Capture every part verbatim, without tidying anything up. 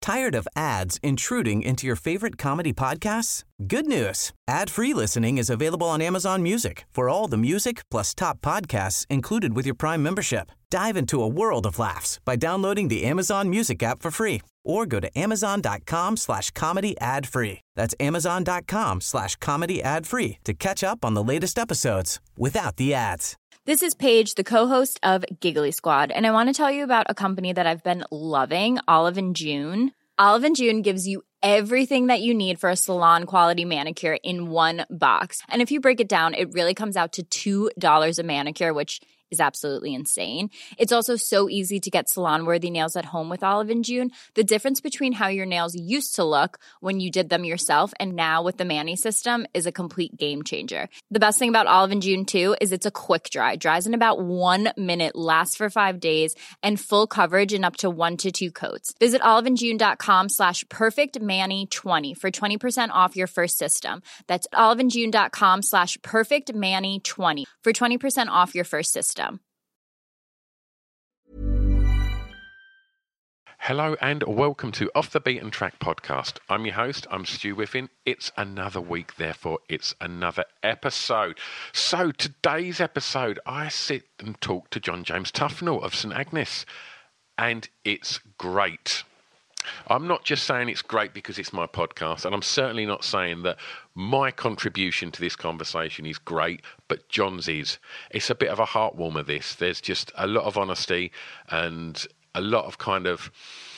Tired of ads intruding into your favorite comedy podcasts? Good news. Ad-free listening is available on Amazon Music for all the music plus top podcasts included with your Prime membership. Dive into a world of laughs by downloading the Amazon Music app for free or go to amazon.com slash comedy ad free. That's amazon.com slash comedy ad free to catch up on the latest episodes without the ads. This is Paige, the co-host of Giggly Squad, and I want to tell you about a company that I've been loving, Olive and June. Olive and June gives you everything that you need for a salon-quality manicure in one box. And if you break it down, it really comes out to two dollars a manicure, which is absolutely insane. It's also so easy to get salon-worthy nails at home with Olive and June. The difference between how your nails used to look when you did them yourself and now with the Mani system is a complete game changer. The best thing about Olive and June, too, is it's a quick dry. Dries in about one minute, lasts for five days, and full coverage in up to one to two coats. Visit oliveandjune.com slash perfectmani20 for twenty percent off your first system. That's oliveandjune.com slash perfectmani20 for twenty percent off your first system. Hello and welcome to Off the Beaten Track podcast. I'm your host, I'm Stu Whiffin. It's another week, therefore it's another episode. So today's episode, I sit and talk to John James Tufnell of St Agnes, and it's great. I'm not just saying it's great because it's my podcast, and I'm certainly not saying that my contribution to this conversation is great, but John's is. It's a bit of a heartwarmer, this. There's just a lot of honesty and a lot of kind of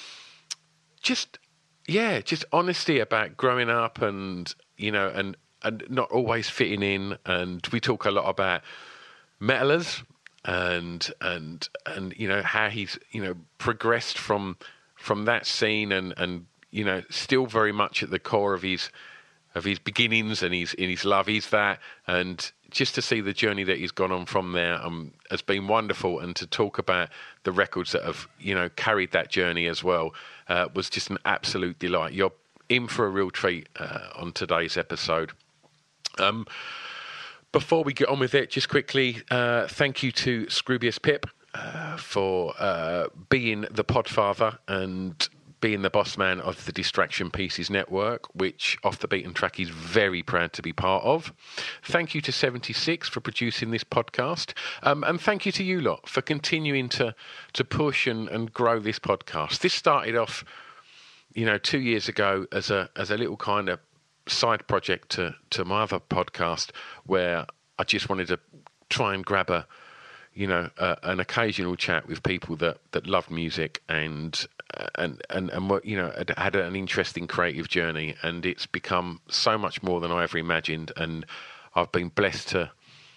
just, yeah, just honesty about growing up and, you know, and, and not always fitting in. And we talk a lot about metalers and, and, and, you know, how he's, you know, progressed from from that scene and, and, you know, still very much at the core of his of his beginnings and his in his love is that, and just to see the journey that he's gone on from there um, has been wonderful, and to talk about the records that have, you know, carried that journey as well uh, was just an absolute delight. You're in for a real treat uh, on today's episode. Um, before we get on with it, just quickly, uh, thank you to Scroobius Pip uh, for uh, being the podfather and being the boss man of the Distraction Pieces Network, which Off the Beaten Track is very proud to be part of. Thank you to seventy-six for producing this podcast. Um, and thank you to you lot for continuing to to push and, and grow this podcast. This started off, you know, two years ago as a as a little kind of side project to, to my other podcast, where I just wanted to try and grab a, you know, uh, an occasional chat with people that, that loved music and uh, and and and what, you know, had, had an interesting creative journey, and it's become so much more than I ever imagined. And I've been blessed to,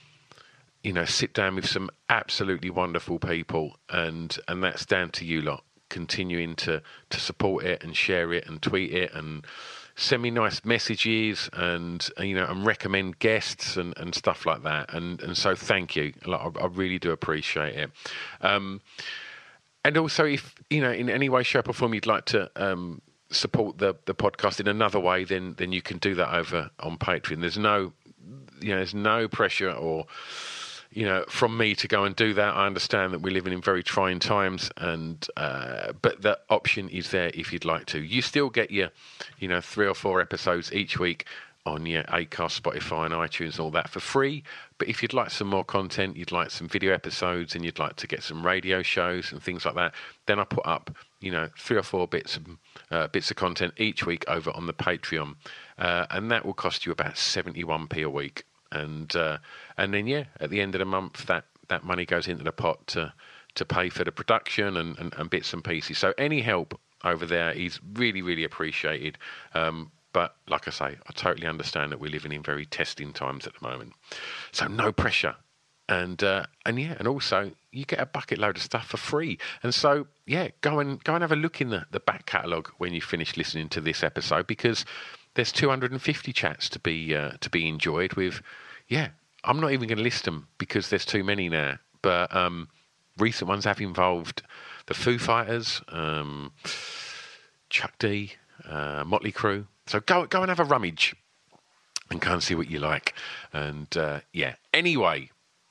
you know, sit down with some absolutely wonderful people, and and that's down to you lot continuing to to support it and share it and tweet it and send me nice messages and, you know, and recommend guests and, and stuff like that. And and so thank you. Like, I, I really do appreciate it. Um, and also, if, you know, in any way, shape or form you'd like to um, support the, the podcast in another way, then then you can do that over on Patreon. There's no, you know, there's no pressure or, you know, from me to go and do that. I understand that we're living in very trying times, and uh, but the option is there if you'd like to. You still get your, you know, three or four episodes each week on your Acast, Spotify and iTunes and all that for free. But if you'd like some more content, you'd like some video episodes, and you'd like to get some radio shows and things like that, then I put up, you know, three or four bits of uh, bits of content each week over on the Patreon, uh, and that will cost you about seventy-one p a week. And uh, and then, yeah, at the end of the month, that, that money goes into the pot to to pay for the production and, and, and bits and pieces. So any help over there is really, really appreciated. Um, but like I say, I totally understand that we're living in very testing times at the moment. So no pressure. And uh, and yeah, and also you get a bucket load of stuff for free. And so, yeah, go and go and have a look in the, the back catalogue when you finish listening to this episode, because there's two hundred fifty chats to be uh, to be enjoyed with. Yeah, I'm not even going to list them because there's too many now. But um, recent ones have involved the Foo Fighters, um, Chuck D, uh, Motley Crue. So go go and have a rummage and go and see what you like. And uh, yeah, anyway,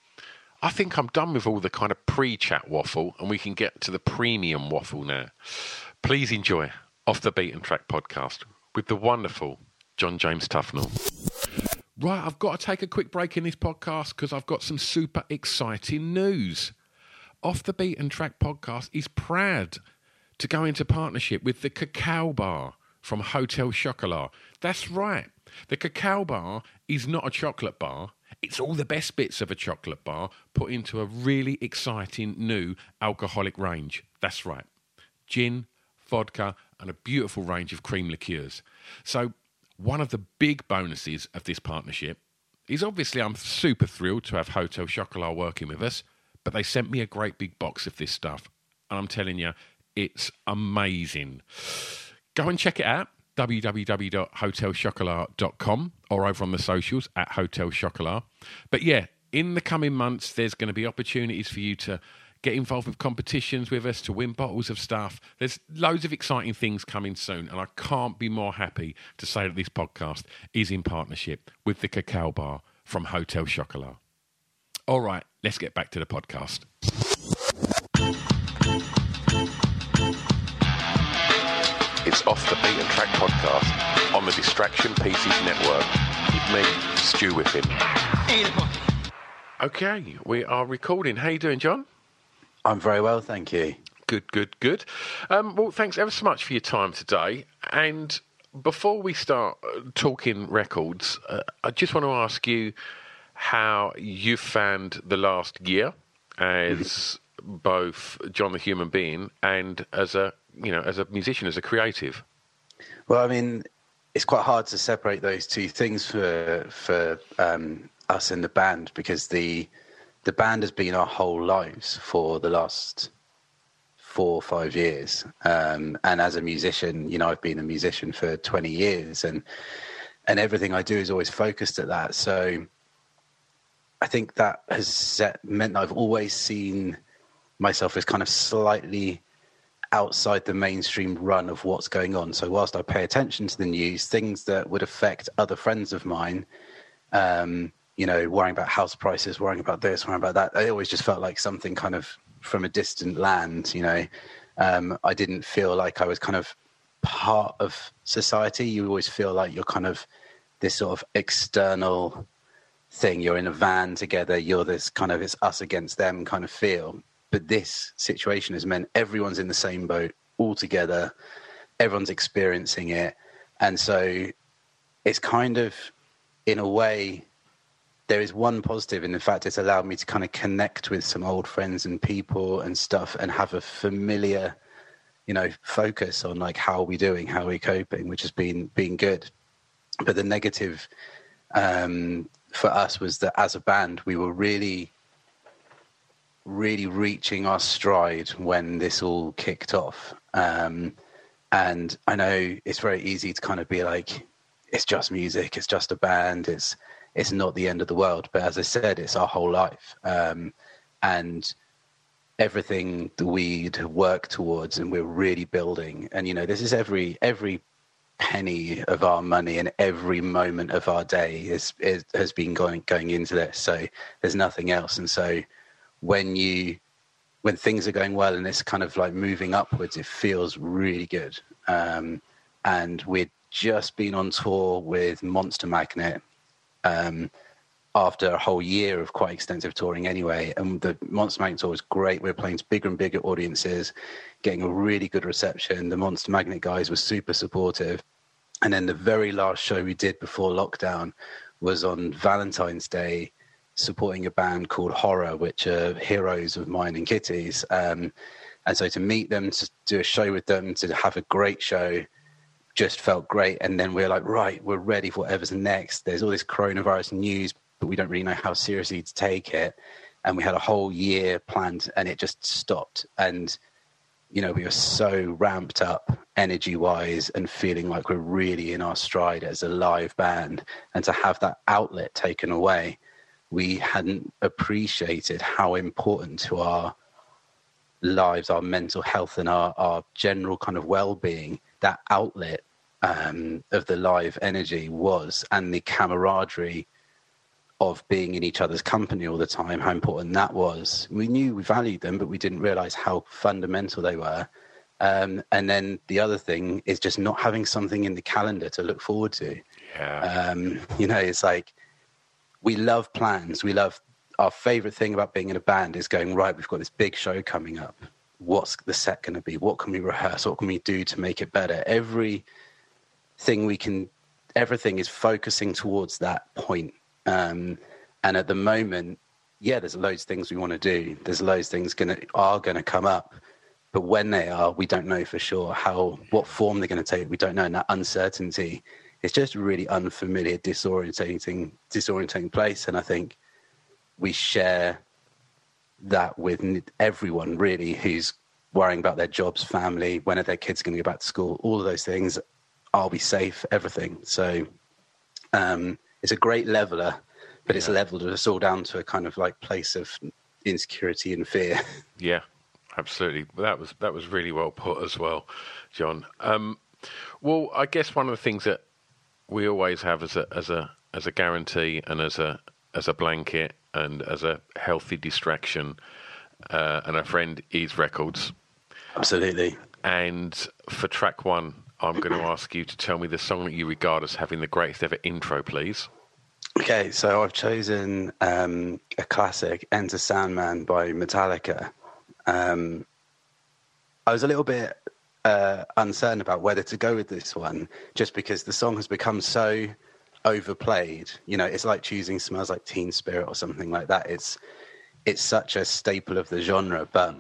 I think I'm done with all the kind of pre-chat waffle, and we can get to the premium waffle now. Please enjoy Off the Beaten Track podcast with the wonderful John James Tufnell. Right, I've got to take a quick break in this podcast because I've got some super exciting news. Off the Beaten Track podcast is proud to go into partnership with the Cacao Bar from Hotel Chocolat. That's right. The Cacao Bar is not a chocolate bar. It's all the best bits of a chocolate bar put into a really exciting new alcoholic range. That's right. Gin, vodka, and a beautiful range of cream liqueurs. So one of the big bonuses of this partnership is obviously I'm super thrilled to have Hotel Chocolat working with us, but they sent me a great big box of this stuff. And I'm telling you, it's amazing. Go and check it out, w w w dot hotel chocolat dot com or over on the socials at Hotel Chocolat. But yeah, in the coming months, there's going to be opportunities for you to get involved with competitions with us, to win bottles of stuff. There's loads of exciting things coming soon, and I can't be more happy to say that this podcast is in partnership with the Cacao Bar from Hotel Chocolat. All right, let's get back to the podcast. It's Off the Beaten Track podcast on the Distraction Pieces Network with me, Stu Whiffin. Okay, we are recording. How you doing, John? I'm very well, thank you. Good, good, good. Um, well, thanks ever so much for your time today. And before we start talking records, uh, I just want to ask you how you found the last year as both John the human being and as a, you know, as a musician, as a creative. Well, I mean, it's quite hard to separate those two things for for um, us in the band, because the the band has been our whole lives for the last four or five years. Um, and as a musician, you know, I've been a musician for twenty years, and and everything I do is always focused at that. So I think that has set, meant I've always seen myself as kind of slightly outside the mainstream run of what's going on. So whilst I pay attention to the news, things that would affect other friends of mine, um, you know, worrying about house prices, worrying about this, worrying about that, I always just felt like something kind of from a distant land, you know. Um, I didn't feel like I was kind of part of society. You always feel like you're kind of this sort of external thing. You're in a van together. You're this kind of, it's us against them kind of feel. But this situation has meant everyone's in the same boat all together. Everyone's experiencing it. And so it's kind of, in a way, there is one positive, and in fact, it's allowed me to kind of connect with some old friends and people and stuff and have a familiar, you know, focus on like, how are we doing? How are we coping? Which has been, been good. But the negative um, for us was that as a band, we were really... really reaching our stride when this all kicked off. Um, and I know it's very easy to kind of be like, it's just music, it's just a band, it's it's not the end of the world. But as I said, it's our whole life. Um, and everything that we'd work towards and we're really building. And, you know, this is every every penny of our money and every moment of our day is, is has been going going into this. So there's nothing else. And so when you when things are going well and it's kind of like moving upwards, it feels really good. Um, and we'd just been on tour with Monster Magnet um, after a whole year of quite extensive touring anyway. And the Monster Magnet tour was great. We were playing to bigger and bigger audiences, getting a really good reception. The Monster Magnet guys were super supportive. And then the very last show we did before lockdown was on Valentine's Day, supporting a band called Horror, which are heroes of mine and Kitty's. Um, and so to meet them, to do a show with them, to have a great show, just felt great. And then we're like, right, we're ready for whatever's next. There's all this coronavirus news, but we don't really know how seriously to take it. And we had a whole year planned and it just stopped. And, you know, we were so ramped up energy-wise and feeling like we're really in our stride as a live band. And to have that outlet taken away, we hadn't appreciated how important to our lives, our mental health and our, our general kind of well-being, that outlet um, of the live energy was, and the camaraderie of being in each other's company all the time, how important that was. We knew we valued them, but we didn't realize how fundamental they were. Um, and then the other thing is just not having something in the calendar to look forward to. Yeah. Um, you know, it's like we love plans. We love our favorite thing about being in a band is going, right, we've got this big show coming up. What's the set going to be? What can we rehearse? What can we do to make it better? Everything we can, everything is focusing towards that point. Um, and at the moment, yeah, there's loads of things we want to do. There's loads of things gonna are going to come up. But when they are, we don't know for sure how, what form they're going to take. We don't know. And that uncertainty is just a really unfamiliar, disorientating, disorientating place. And I think we share that with everyone really who's worrying about their jobs, family, when are their kids going to go back to school, all of those things. Are we safe? Everything. So um, it's a great leveler, but it's yeah. leveled us all down to a kind of like place of insecurity and fear. Yeah. Absolutely. That was that was really well put as well, John. Um, well, I guess one of the things that we always have as a as a as a guarantee and as a as a blanket and as a healthy distraction uh, and a friend is records. Absolutely. And for track one, I'm going to ask you to tell me the song that you regard as having the greatest ever intro, please. Okay, so I've chosen um, a classic, Enter Sandman by Metallica. Um, I was a little bit uh, uncertain about whether to go with this one, just because the song has become so overplayed. You know, it's like choosing Smells Like Teen Spirit or something like that. It's it's such a staple of the genre. But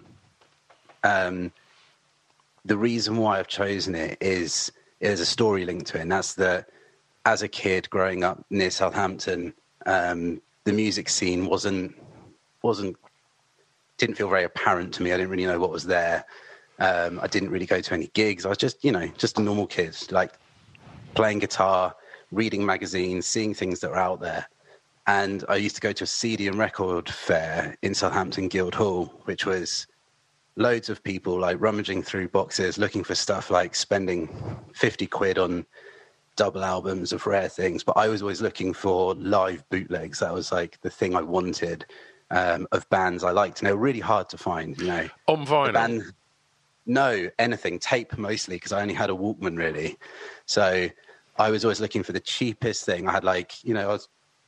um, the reason why I've chosen it is there's a story linked to it, and that's that as a kid growing up near Southampton, um, the music scene wasn't wasn't. didn't feel very apparent to me. I didn't really know what was there. Um, I didn't really go to any gigs. I was just, you know, just a normal kid, like playing guitar, reading magazines, seeing things that were out there. And I used to go to a C D and record fair in Southampton Guildhall, which was loads of people like rummaging through boxes, looking for stuff, like spending fifty quid on double albums of rare things. But I was always looking for live bootlegs. That was like the thing I wanted. Um, of bands I liked, and they were really hard to find, you know. On vinyl? Band, no, anything. Tape mostly, because I only had a Walkman, really. So I was always looking for the cheapest thing. I had like, you know, I was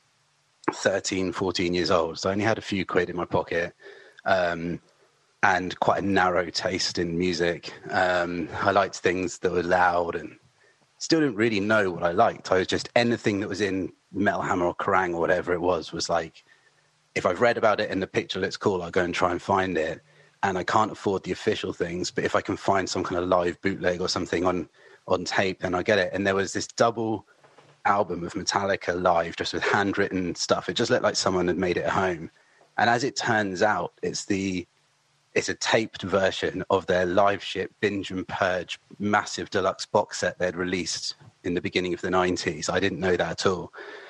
thirteen, fourteen years old, so I only had a few quid in my pocket um, and quite a narrow taste in music. Um, I liked things that were loud and still didn't really know what I liked. I was just, anything that was in Metal Hammer or Kerrang or whatever it was, was like, if I've read about it and the picture looks cool, I'll go and try and find it. And I can't afford the official things, but if I can find some kind of live bootleg or something on, on tape, then I get it. And there was this double album of Metallica live, just with handwritten stuff. It just looked like someone had made it at home. And as it turns out, it's the it's a taped version of their live shit Binge and Purge massive deluxe box set they'd released in the beginning of the nineties. I didn't know that at all.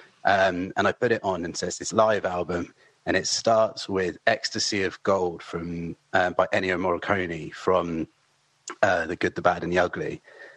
Um, and I put it on and says this live album. And it starts with Ecstasy of Gold from uh, by Ennio Morricone from uh, The Good, the Bad, and the Ugly.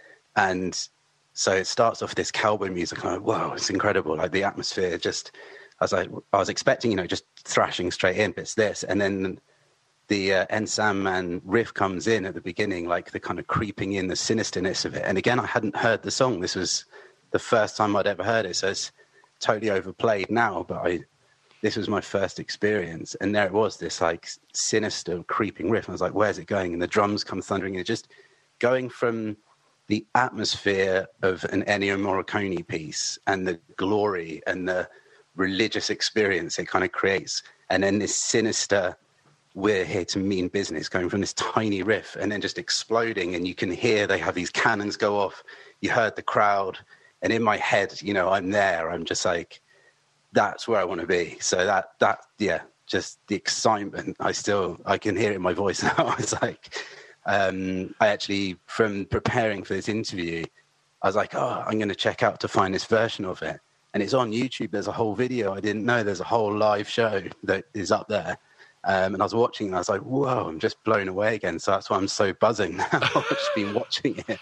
And so it starts off this cowboy music. I'm like, whoa, it's incredible. Like the atmosphere just, I was like, I was expecting, you know, just thrashing straight in, but it's this. And then the uh, Enter Sandman riff comes in at the beginning, like the kind of creeping in, the sinisterness of it. And again, I hadn't heard the song. This was the first time I'd ever heard it. So it's totally overplayed now, but I... this was my first experience, and there it was, this like sinister creeping riff. And I was like, where's it going? And the drums come thundering in. Just going from the atmosphere of an Ennio Morricone piece and the glory and the religious experience it kind of creates, and then this sinister, we're here to mean business, going from this tiny riff and then just exploding, and you can hear they have these cannons go off. You heard the crowd, and in my head, you know, I'm there. I'm just like, that's where I want to be. So that, that, yeah, just the excitement. I still, I can hear it in my voice now. It's like, um, I actually, from preparing for this interview, I was like, oh, I'm going to check out to find this version of it. And it's on YouTube. There's a whole video. I didn't know there's a whole live show that is up there. Um, and I was watching and I was like, whoa, I'm just blown away again. So that's why I'm so buzzing now. I've just been watching it.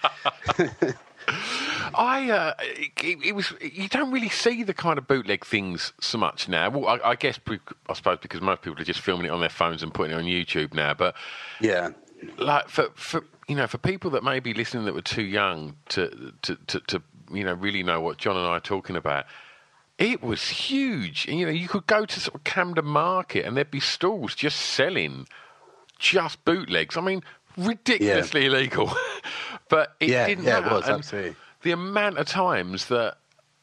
I uh, it, it was you don't really see the kind of bootleg things so much now. Well, I, I guess I suppose because most people are just filming it on their phones and putting it on YouTube now. But yeah, like for for you know for people that may be listening that were too young to to to, to you know really know what John and I are talking about. It was huge. You know, you could go to sort of Camden Market and there'd be stalls just selling just bootlegs. I mean, ridiculously yeah. illegal, but it yeah, didn't yeah, matter. It was, and absolutely. The amount of times that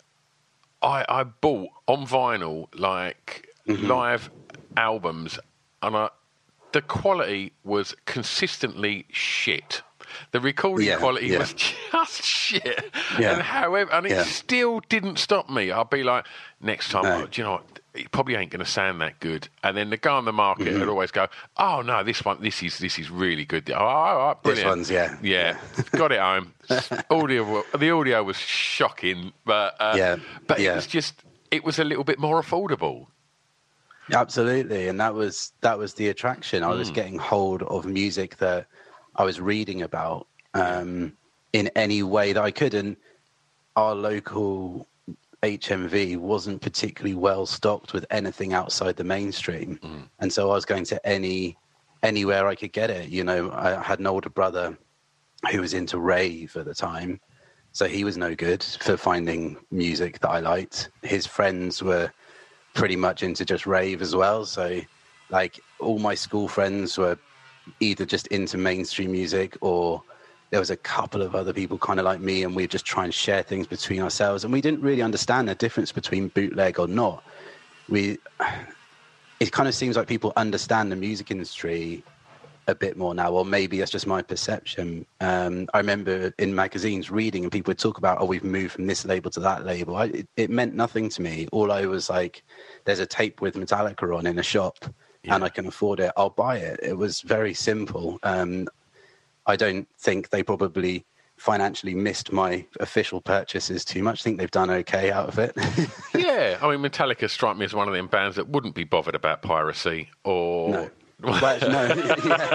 I, I bought on vinyl like mm-hmm. live albums, and I, the quality was consistently shit. The recording yeah, quality yeah. was just shit. Yeah. And however, and it yeah. still didn't stop me. I'll be like, next time, no. oh, do you know what? It probably ain't going to sound that good. And then the guy on the market mm-hmm. would always go, "Oh no, this one, this is this is really good. Oh, all right, brilliant. This one's yeah, yeah, yeah. got it home. audio, the audio was shocking, but uh, yeah, but yeah. it was just, it was a little bit more affordable. Absolutely, and that was that was the attraction. I mm. was getting hold of music that I was reading about um, in any way that I could, and our local H M V wasn't particularly well stocked with anything outside the mainstream, mm. and so I was going to any anywhere I could get it. You know, I had an older brother who was into rave at the time, so he was no good for finding music that I liked. His friends were pretty much into just rave as well, so like all my school friends were either just into mainstream music, or there was a couple of other people kind of like me, and we'd just try and share things between ourselves, and we didn't really understand the difference between bootleg or not. We it kind of seems like people understand the music industry a bit more now, or maybe that's just my perception. um I remember in magazines reading, and people would talk about, oh, we've moved from this label to that label. I, it, it meant nothing to me. All I was like, there's a tape with Metallica on in a shop, yeah. and I can afford it, I'll buy it. It was very simple. um I don't think they probably financially missed my official purchases too much. I think they've done okay out of it. Yeah, I mean, Metallica strike me as one of them bands that wouldn't be bothered about piracy or no. Well, no,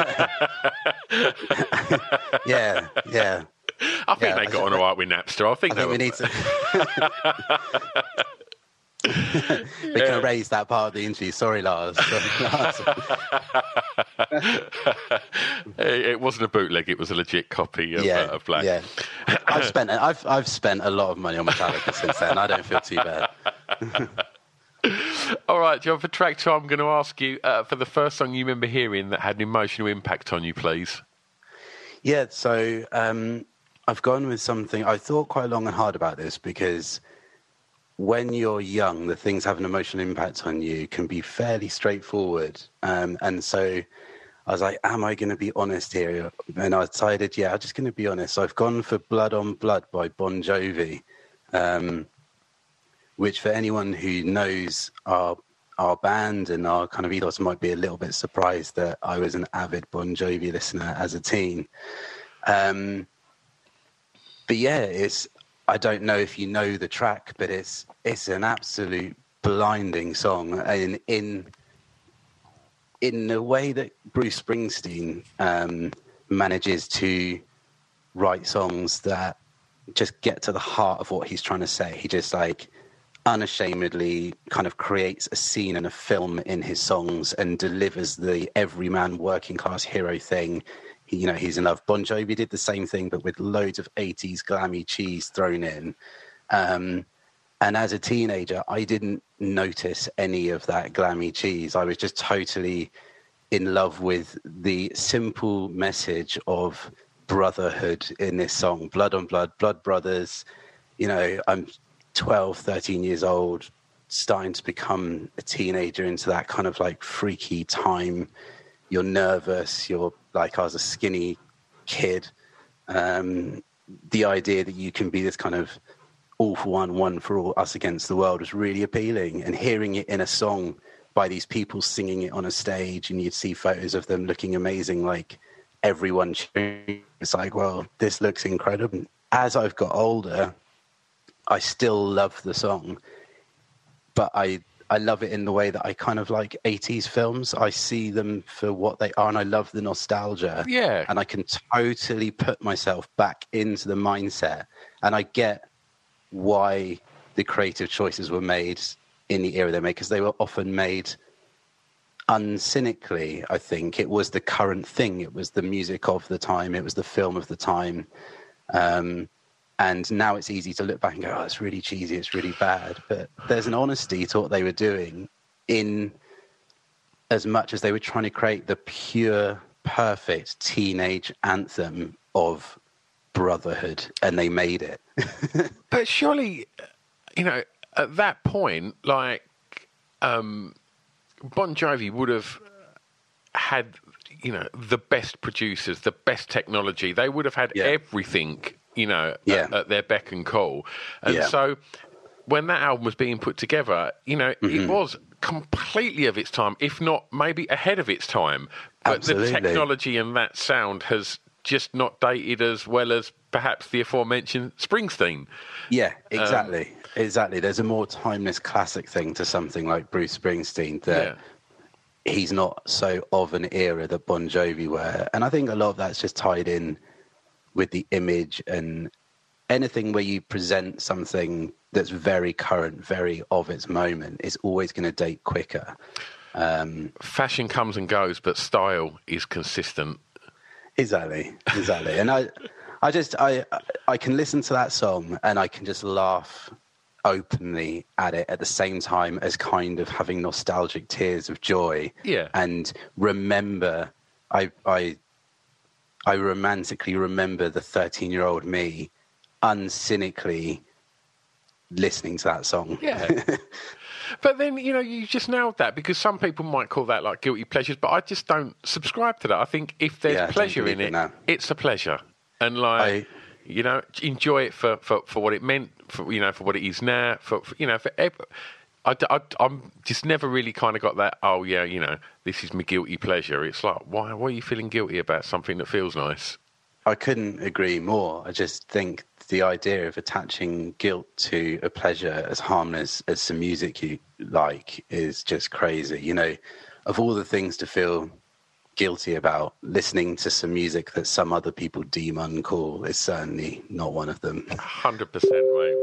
yeah, yeah, yeah. I think yeah, they got on all right with Napster. I think, I think they we were... need to. We yeah. can erase that part of the interview. Sorry, Lars. It wasn't a bootleg; it was a legit copy of, yeah, uh, of Black. Yeah, I've spent I've I've spent a lot of money on Metallica since then. I don't feel too bad. All right, John, for track two, I'm going to ask you uh, for the first song you remember hearing that had an emotional impact on you, please. Yeah, so um, I've gone with something. I thought quite long and hard about this, because when you're young, the things have an emotional impact on you can be fairly straightforward. Um, and so I was like, am I going to be honest here? And I decided, yeah, I'm just going to be honest. So I've gone for Blood on Blood by Bon Jovi. Um which for anyone who knows our our band and our kind of ethos might be a little bit surprised that I was an avid Bon Jovi listener as a teen. Um, but yeah, it's, I don't know if you know the track, but it's it's an absolute blinding song. And in in the way that Bruce Springsteen um, manages to write songs that just get to the heart of what he's trying to say. He just like unashamedly kind of creates a scene and a film in his songs and delivers the everyman working class hero thing. He, you know, he's in love. Bon Jovi did the same thing, but with loads of eighties glammy cheese thrown in. Um, and as a teenager, I didn't notice any of that glammy cheese. I was just totally in love with the simple message of brotherhood in this song. Blood on blood, blood brothers. You know, I'm twelve, thirteen years old, starting to become a teenager into that kind of like freaky time. You're nervous. You're like, I was a skinny kid. Um, the idea that you can be this kind of all for one, one for all, us against the world was really appealing. And hearing it in a song by these people singing it on a stage, and you'd see photos of them looking amazing, like everyone cheering. It's like, well, this looks incredible. As I've got older, I still love the song, but I I love it in the way that I kind of like eighties films. I see them for what they are, and I love the nostalgia. Yeah. And I can totally put myself back into the mindset, and I get why the creative choices were made in the era they made, because they were often made uncynically, I think it was the current thing. It was the music of the time. It was the film of the time. Um, and now it's easy to look back and go, oh, it's really cheesy, it's really bad. But there's an honesty to what they were doing, in as much as they were trying to create the pure, perfect teenage anthem of brotherhood, and they made it. But surely, you know, at that point, like, um, Bon Jovi would have had, you know, the best producers, the best technology. They would have had yeah. everything, you know, yeah. at, at their beck and call. And yeah. so when that album was being put together, you know, mm-hmm. it was completely of its time, if not maybe ahead of its time. But Absolutely. the technology and that sound has just not dated as well as perhaps the aforementioned Springsteen. Yeah, exactly. Um, exactly. There's a more timeless classic thing to something like Bruce Springsteen that yeah. he's not so of an era that Bon Jovi were. And I think a lot of that's just tied in with the image, and anything where you present something that's very current, very of its moment, is always going to date quicker. Um, Fashion comes and goes, but style is consistent. Exactly, exactly. And I, I just, I, I can listen to that song and I can just laugh openly at it at the same time as kind of having nostalgic tears of joy. Yeah. And remember, I, I, I romantically remember the thirteen-year-old me uncynically listening to that song. Yeah. But then, you know, you just nailed that, because some people might call that like guilty pleasures, but I just don't subscribe to that. I think if there's yeah, pleasure in it, it it's a pleasure. And like, I, you know, enjoy it for, for, for what it meant, for, you know, for what it is now, for, for you know, for ever. I, I, I'm just never really kind of got that, oh yeah, you know, this is my guilty pleasure. It's like, why, why are you feeling guilty about something that feels nice? I couldn't agree more. I just think the idea of attaching guilt to a pleasure as harmless as some music you like is just crazy. You know, of all the things to feel guilty about, listening to some music that some other people deem uncool is certainly not one of them. one hundred percent, mate.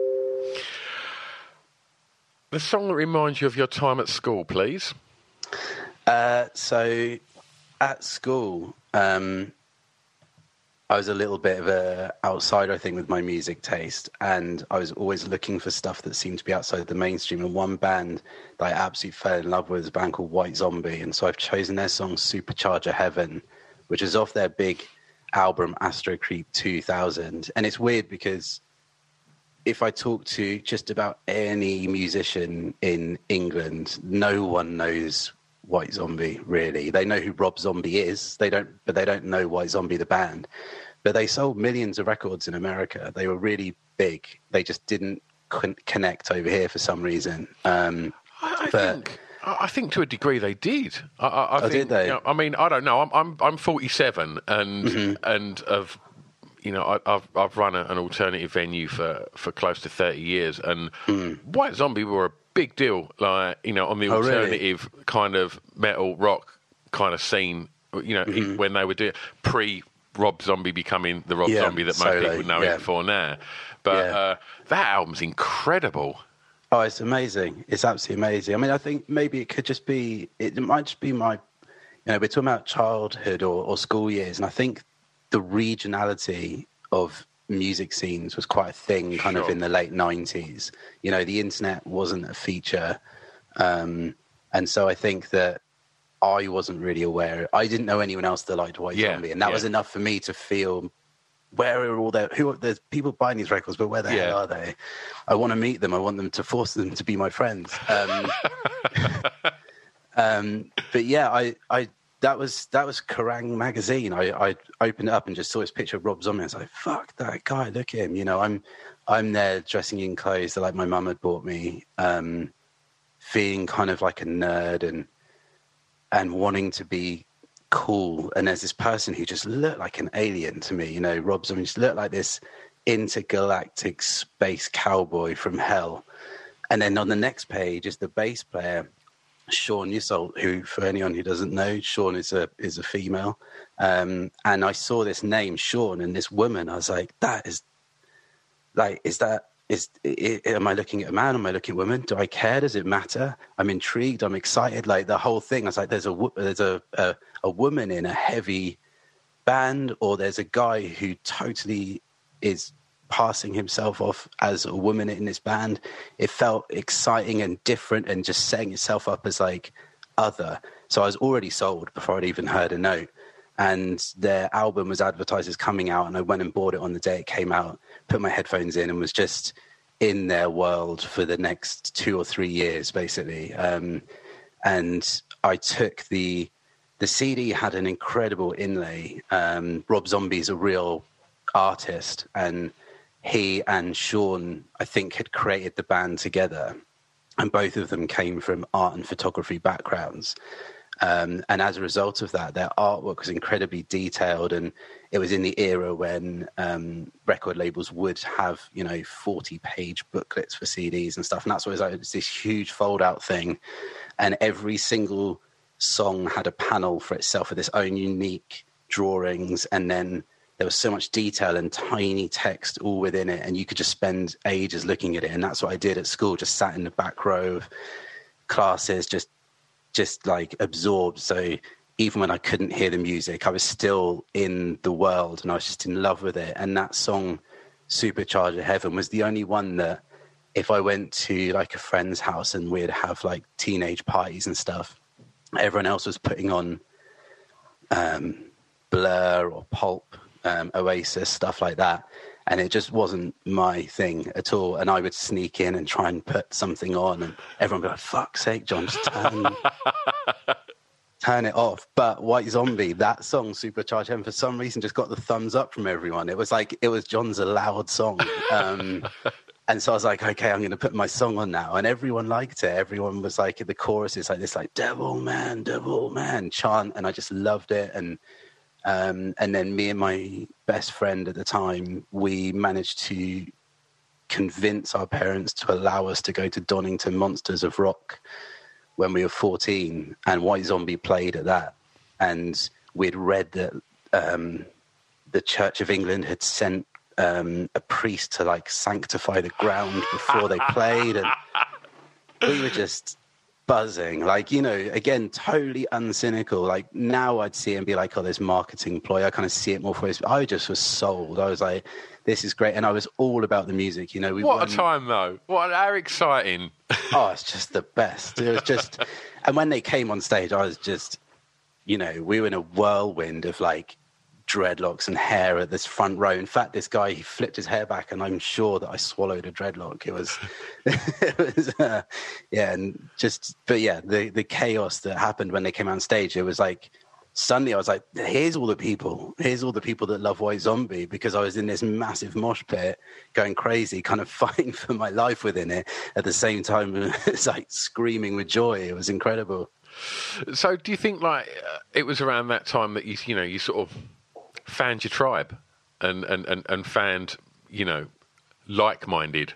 The song that reminds you of your time at school, please. Uh, so, at school, um, I was a little bit of a outsider, I think, with my music taste, and I was always looking for stuff that seemed to be outside the mainstream. And one band that I absolutely fell in love with is a band called White Zombie, and so I've chosen their song Supercharger Heaven, which is off their big album Astro Creep two thousand. And it's weird because if I talk to just about any musician in England, no one knows White Zombie, really. They know who Rob Zombie is, they don't, but they don't know White Zombie, the band. But they sold millions of records in America. They were really big. They just didn't con- connect over here for some reason. Um, I, I but, think, I think to a degree they did. I, I, I oh, think, did they? You know, I mean, I don't know. I'm I'm, I'm forty-seven, and mm-hmm. and of you know, I, I've I've run a, an alternative venue for, for close to thirty years, and mm. White Zombie were a big deal, like, you know, on the oh, alternative really? kind of metal rock kind of scene, you know, mm-hmm. when they were doing pre Rob Zombie becoming the Rob yeah, Zombie that most solo, people know yeah. him for now. But yeah. uh, that album's incredible. Oh, it's amazing. It's absolutely amazing. I mean, I think maybe it could just be, it might just be my, you know, we're talking about childhood or, or school years, and I think the regionality of music scenes was quite a thing kind sure. of in the late nineties. You know, the internet wasn't a feature. Um, and so I think that I wasn't really aware. I didn't know anyone else that liked White yeah, Zombie. And that yeah. was enough for me to feel, where are all their, who, there's people buying these records, but where the yeah. hell are they? I want to meet them. I want them to force them to be my friends. Um, um, but yeah, I, I, That was that was Kerrang magazine. I, I opened it up and just saw this picture of Rob Zombie. I was like, "Fuck that guy! Look at him!" You know, I'm I'm there dressing in clothes that like my mum had bought me, um, feeling kind of like a nerd and and wanting to be cool. And there's this person who just looked like an alien to me. You know, Rob Zombie just looked like this intergalactic space cowboy from hell. And then on the next page is the bass player, Sean Yseult, who, for anyone who doesn't know, Sean is a is a female. Um, and I saw this name, Sean, and this woman. I was like, that is, like, is that is, is am I looking at a man? Am I looking at a woman? Do I care? Does it matter? I'm intrigued. I'm excited. Like the whole thing. I was like, there's a there's a a, a woman in a heavy band, or there's a guy who totally is passing himself off as a woman in this band. It felt exciting and different, and just setting itself up as like other. So I was already sold before I'd even heard a note. And their album was advertised as coming out, and I went and bought it on the day it came out, put my headphones in, and was just in their world for the next two or three years, basically. Um, and I took the the C D had an incredible inlay. Um, Rob Zombie's a real artist, and he and Sean, I think, had created the band together, and both of them came from art and photography backgrounds. Um, and as a result of that, their artwork was incredibly detailed, and it was in the era when um, record labels would have, you know, forty-page booklets for C Ds and stuff. And that's what it was like. It was this huge fold-out thing, and every single song had a panel for itself with its own unique drawings, and then there was so much detail and tiny text all within it, and you could just spend ages looking at it. And that's what I did at school, just sat in the back row of classes, just just like absorbed. So even when I couldn't hear the music, I was still in the world, and I was just in love with it. And that song, Supercharger Heaven, was the only one that if I went to like a friend's house and we'd have like teenage parties and stuff, everyone else was putting on um, Blur or Pulp, um, Oasis, stuff like that. And it just wasn't my thing at all. And I would sneak in and try and put something on, and everyone would be like, fuck's sake, John, just turn, turn it off. But White Zombie, that song, Supercharged Heaven, for some reason just got the thumbs up from everyone. It was like, it was John's allowed song. Um, and so I was like, okay, I'm going to put my song on now. And everyone liked it. Everyone was like, the chorus is like this, like, devil man, devil man chant. And I just loved it. And Um, and then me and my best friend at the time, we managed to convince our parents to allow us to go to Donington Monsters of Rock when we were fourteen, and White Zombie played at that. And we'd read that um, the Church of England had sent um, a priest to like sanctify the ground before they played, and we were just buzzing, like, you know, again, totally uncynical. Like now I'd see it and be like, oh, there's marketing ploy. I kind of see it more for this. I just was sold. I was like, this is great. And I was all about the music, you know. We what won... a time though. What, how exciting. Oh, it's just the best. It was just, and when they came on stage, I was just, you know, we were in a whirlwind of like dreadlocks and hair at this front row. In fact, this guy, he flipped his hair back, and I'm sure that I swallowed a dreadlock. It was, it was, uh, yeah, and just, but yeah, the the chaos that happened when they came on stage, it was like suddenly I was like, here's all the people, here's all the people that love White Zombie, because I was in this massive mosh pit, going crazy, kind of fighting for my life within it. At the same time, it's like screaming with joy. It was incredible. So, do you think like uh, it was around that time that you, you know, you sort of found your tribe and, and, and, and found, you know, like-minded?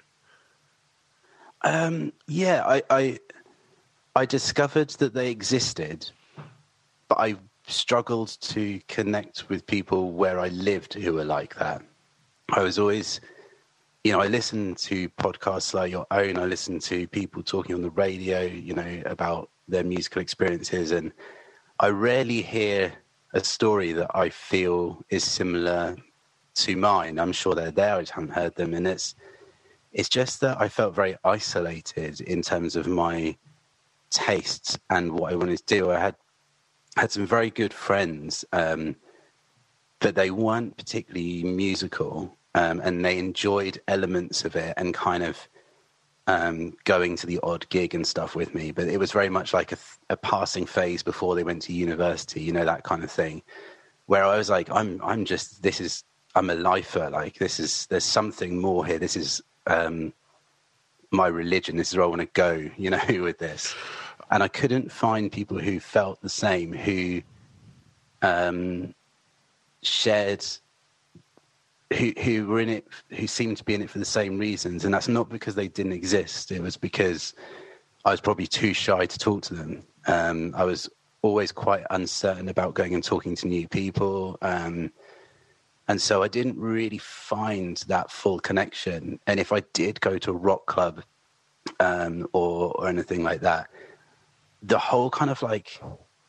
Um, yeah, I, I I discovered that they existed, but I struggled to connect with people where I lived who were like that. I was always, you know, I listened to podcasts like your own. I listened to people talking on the radio, you know, about their musical experiences, and I rarely hear a story that I feel is similar to mine. I'm sure they're there, I just haven't heard them. And it's it's just that I felt very isolated in terms of my tastes and what I wanted to do. I had had some very good friends, um, but they weren't particularly musical, um, and they enjoyed elements of it and kind of Um, going to the odd gig and stuff with me, but it was very much like a, a passing phase before they went to university, you know, that kind of thing, where I was like, I'm, I'm just, this is, I'm a lifer. Like this is, there's something more here. This is um, my religion. This is where I want to go, you know, with this. And I couldn't find people who felt the same, who um, shared who who were in it, who seemed to be in it for the same reasons. And that's not because they didn't exist. It was because I was probably too shy to talk to them. Um, I was always quite uncertain about going and talking to new people. Um, And so I didn't really find that full connection. And if I did go to a rock club um, or, or anything like that, the whole kind of like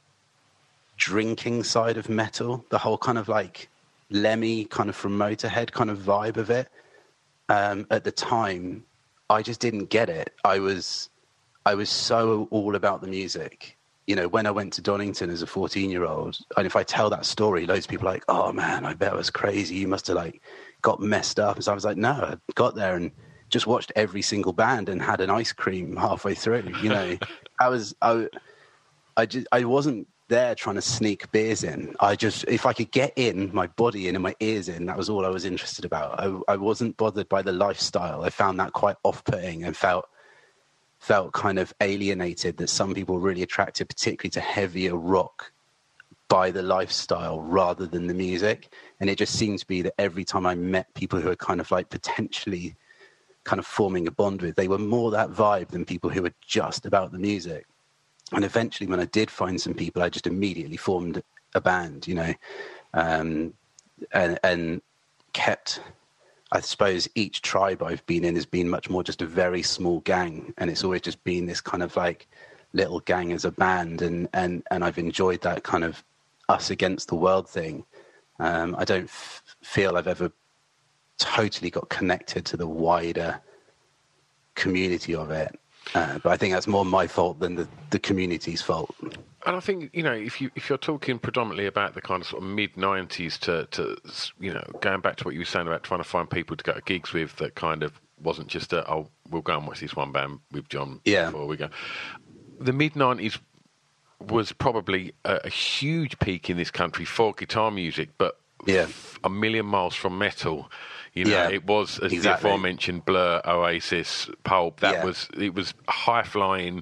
drinking side of metal, the whole kind of like Lemmy kind of from Motorhead kind of vibe of it, um, at the time, I just didn't get it. I was, I was so all about the music. You know, when I went to Donington as a fourteen-year-old, and if I tell that story, loads of people are like, oh, man, I bet it was crazy. You must have, like, got messed up. And so I was like, no, I got there and just watched every single band and had an ice cream halfway through. You know, I was, I, I, just, I wasn't there trying to sneak beers in. I just, if I could get in, my body in and my ears in, that was all I was interested about. I, I wasn't bothered by the lifestyle. I found that quite off-putting and felt... felt kind of alienated that some people were really attracted, particularly to heavier rock, by the lifestyle rather than the music. And it just seemed to be that every time I met people who were kind of like potentially kind of forming a bond with, they were more that vibe than people who were just about the music. And eventually when I did find some people, I just immediately formed a band, you know, um, and, and kept... I suppose each tribe I've been in has been much more just a very small gang, and it's always just been this kind of like little gang as a band, and and and I've enjoyed that kind of us against the world thing. Um, I don't f- feel I've ever totally got connected to the wider community of it, uh, but I think that's more my fault than the, the community's fault. And I think, you know, if you if you're talking predominantly about the kind of sort of mid nineties to to you know, going back to what you were saying about trying to find people to go to gigs with, that kind of wasn't just a, oh, we'll go and watch this one band with John yeah. before we go. The mid nineties was probably a, a huge peak in this country for guitar music, but yeah. f- a million miles from metal. You know, yeah, it was, as exactly. the aforementioned Blur, Oasis, Pulp. That yeah. was it was high flying,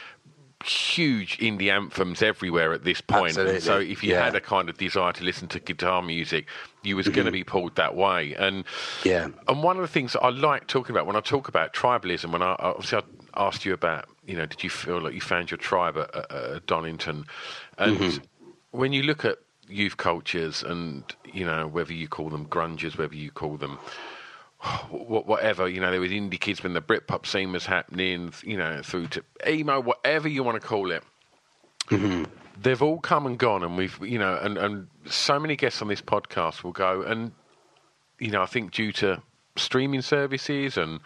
huge indie anthems everywhere at this point. Absolutely. So if you yeah. had a kind of desire to listen to guitar music, you was mm-hmm. going to be pulled that way. And yeah, and one of the things that I like talking about when I talk about tribalism, when I obviously I asked you about, you know, did you feel like you found your tribe at, at, at Donington? And mm-hmm. when you look at youth cultures, and you know, whether you call them grungers, whether you call them whatever, you know, there was indie kids when the Britpop scene was happening, you know, through to emo, whatever you want to call it. Mm-hmm. They've all come and gone, and we've, you know, and, and so many guests on this podcast will go, and you know, I think due to streaming services and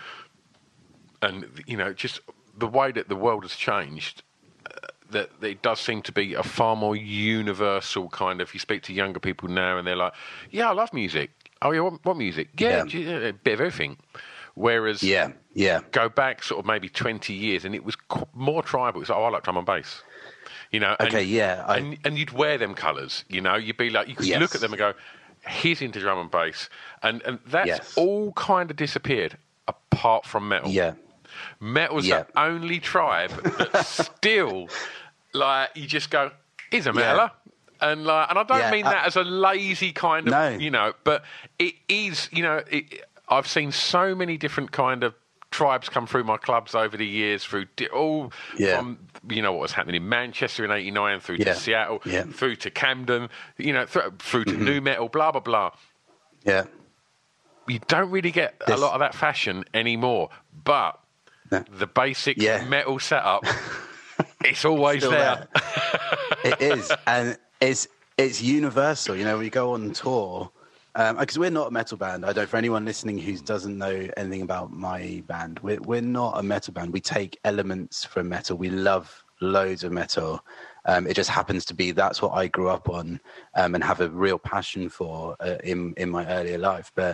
and you know, just the way that the world has changed, uh, that it does seem to be a far more universal kind of. You speak to younger people now, and they're like, "Yeah, I love music." Oh, yeah, what, what music? Yeah, yeah, a bit of everything. Whereas, yeah, yeah, go back sort of maybe twenty years, and it was more tribal. It's like, oh, I like drum and bass. You know, and, okay, yeah, I... and and you'd wear them colours. You know, you'd be like, you could yes. look at them and go, he's into drum and bass, and and that's yes. all kind of disappeared apart from metal. Yeah, metal's yeah. the only tribe that still, like, you just go, he's a metaler. Yeah. And like, and I don't yeah, mean uh, that as a lazy kind of, no. you know, but it is, you know, it, I've seen so many different kind of tribes come through my clubs over the years, through di- all yeah. from, you know, what was happening in Manchester in eighty-nine through yeah. to Seattle, yeah. through to Camden, you know, th- through to mm-hmm. new metal, blah, blah, blah. Yeah. You don't really get this... a lot of that fashion anymore, but no. the basic yeah. metal setup, it's always there. there. It is. And it's it's universal. You know, we go on tour, because um, we're not a metal band. I don't, for anyone listening who doesn't know anything about my band, we're, we're not a metal band. We take elements from metal. We love loads of metal. Um, it just happens to be that's what I grew up on um, and have a real passion for uh, in, in my earlier life. But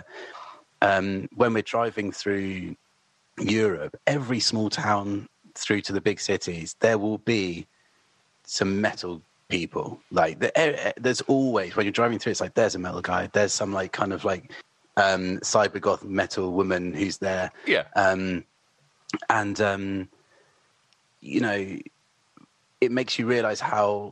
um, when we're driving through Europe, every small town through to the big cities, there will be some metal people. Like the, there's always, when you're driving through, it's like there's a metal guy, there's some like kind of like um, cyber goth metal woman who's there. Yeah. Um, and, um, you know, it makes you realize how,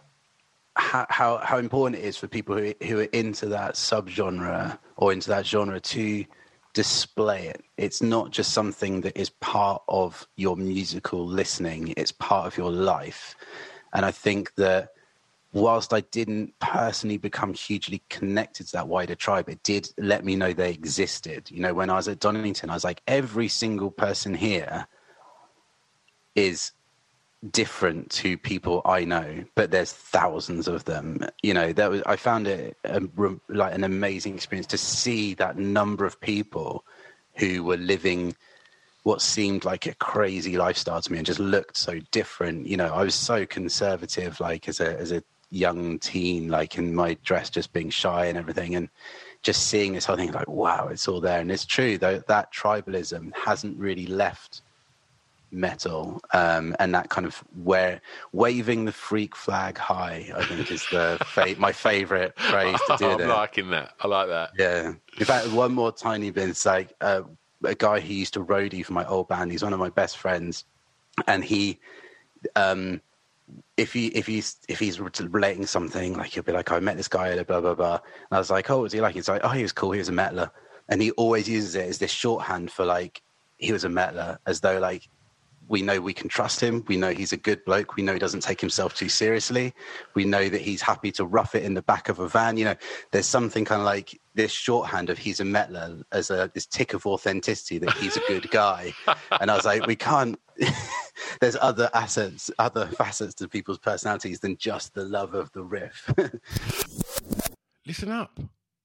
how, how, how important it is for people who, who are into that subgenre or into that genre to display it. It's not just something that is part of your musical listening. It's part of your life. And I think that whilst I didn't personally become hugely connected to that wider tribe, it did let me know they existed. You know, when I was at Donington, I was like, every single person here is different to people I know, but there's thousands of them. You know, that was, I found it a, like an amazing experience to see that number of people who were living what seemed like a crazy lifestyle to me and just looked so different. You know, I was so conservative, like as a as a young teen, like in my dress, just being shy and everything, and just seeing this whole thing, like, wow, it's all there. And it's true though, that tribalism hasn't really left metal, um, and that kind of where waving the freak flag high, I think is the fa- my favorite phrase to do. I'm there. liking that. I like that. Yeah. In fact, one more tiny bit. It's like uh, a guy who used to roadie for my old band. He's one of my best friends, and he, um, if he if he's if he's relating something, like he'll be like, I met this guy at a blah blah blah, and I was like, oh, what was he like? He's like, oh, he was cool. He was a metaler, and he always uses it as this shorthand for like he was a metaler, as though like, we know we can trust him. We know he's a good bloke. We know he doesn't take himself too seriously. We know that he's happy to rough it in the back of a van. You know, there's something kind of like this shorthand of he's a metaler as a this tick of authenticity that he's a good guy. And I was like, we can't. There's other assets, other facets to people's personalities than just the love of the riff. Listen up.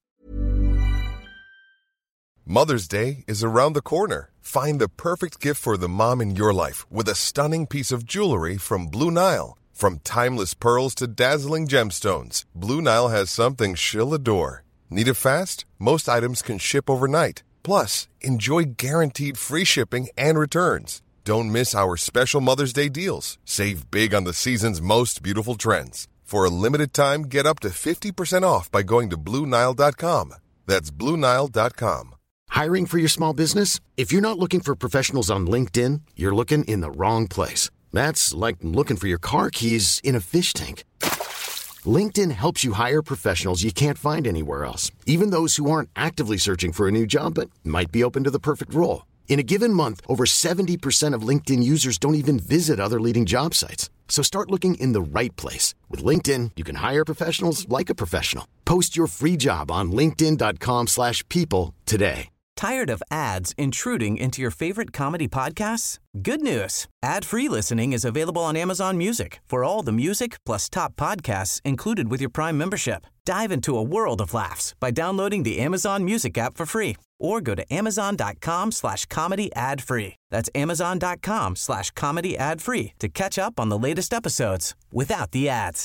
Mother's Day is around the corner. Find the perfect gift for the mom in your life with a stunning piece of jewelry from Blue Nile. From timeless pearls to dazzling gemstones, Blue Nile has something she'll adore. Need it fast? Most items can ship overnight. Plus, enjoy guaranteed free shipping and returns. Don't miss our special Mother's Day deals. Save big on the season's most beautiful trends. For a limited time, get up to fifty percent off by going to Blue Nile dot com. That's Blue Nile dot com. Hiring for your small business? If you're not looking for professionals on LinkedIn, you're looking in the wrong place. That's like looking for your car keys in a fish tank. LinkedIn helps you hire professionals you can't find anywhere else, even those who aren't actively searching for a new job but might be open to the perfect role. In a given month, over seventy percent of LinkedIn users don't even visit other leading job sites. So start looking in the right place. With LinkedIn, you can hire professionals like a professional. Post your free job on linkedin dot com slash people today. Tired of ads intruding into your favorite comedy podcasts? Good news. Ad-free listening is available on Amazon Music for all the music plus top podcasts included with your Prime membership. Dive into a world of laughs by downloading the Amazon Music app for free or go to amazon.com slash comedy ad free. That's amazon.com slash comedy ad free to catch up on the latest episodes without the ads.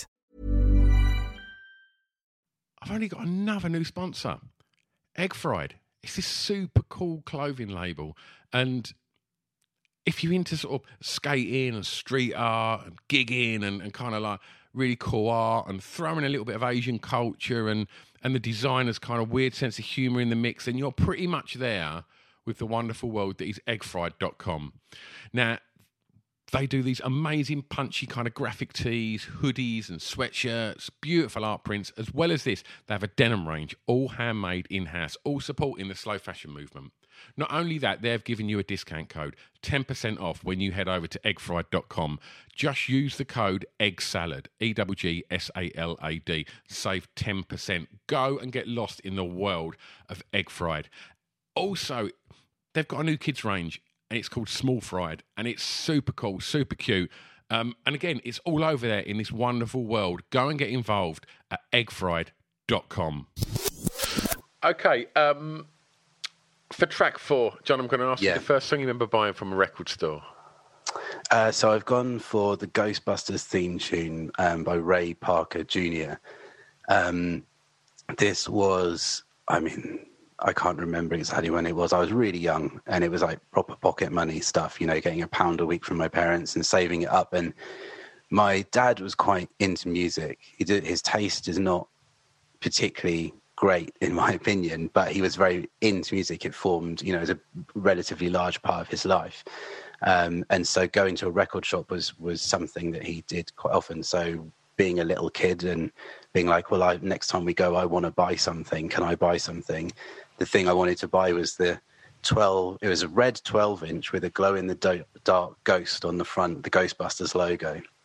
I've only got another new sponsor, Egg Fried. It's this super cool clothing label. And if you're into sort of skating and street art and gigging and, and kind of like really cool art and throwing a little bit of Asian culture and, and the designer's kind of weird sense of humour in the mix, then you're pretty much there with the wonderful world that is egg fried dot com. Now, they do these amazing punchy kind of graphic tees, hoodies and sweatshirts, beautiful art prints. As well as this, they have a denim range, all handmade in-house, all supporting the slow fashion movement. Not only that, they've given you a discount code, ten percent off when you head over to egg fried dot com. Just use the code EGGSALAD, E G G S A L A D, save ten percent. Go and get lost in the world of Egg Fried. Also, they've got a new kids range, and it's called Small Fried, and it's super cool, super cute. Um, and again, it's all over there in this wonderful world. Go and get involved at egg fried dot com. Okay, um, for track four, John, I'm going to ask yeah. you the first song you remember buying from a record store. Uh, so I've gone for the Ghostbusters theme tune um, by Ray Parker Junior Um, this was, I mean... I can't remember exactly when it was. I was really young, and it was like proper pocket money stuff, you know, getting a pound a week from my parents and saving it up. And my dad was quite into music. He did, his taste is not particularly great, in my opinion, but he was very into music. It formed, you know, as a relatively large part of his life. Um, and so going to a record shop was was something that he did quite often. So being a little kid and being like, well, I, next time we go, I want to buy something. Can I buy something? The thing I wanted to buy was the twelve, it was a red twelve inch with a glow in the dark ghost on the front, the Ghostbusters logo.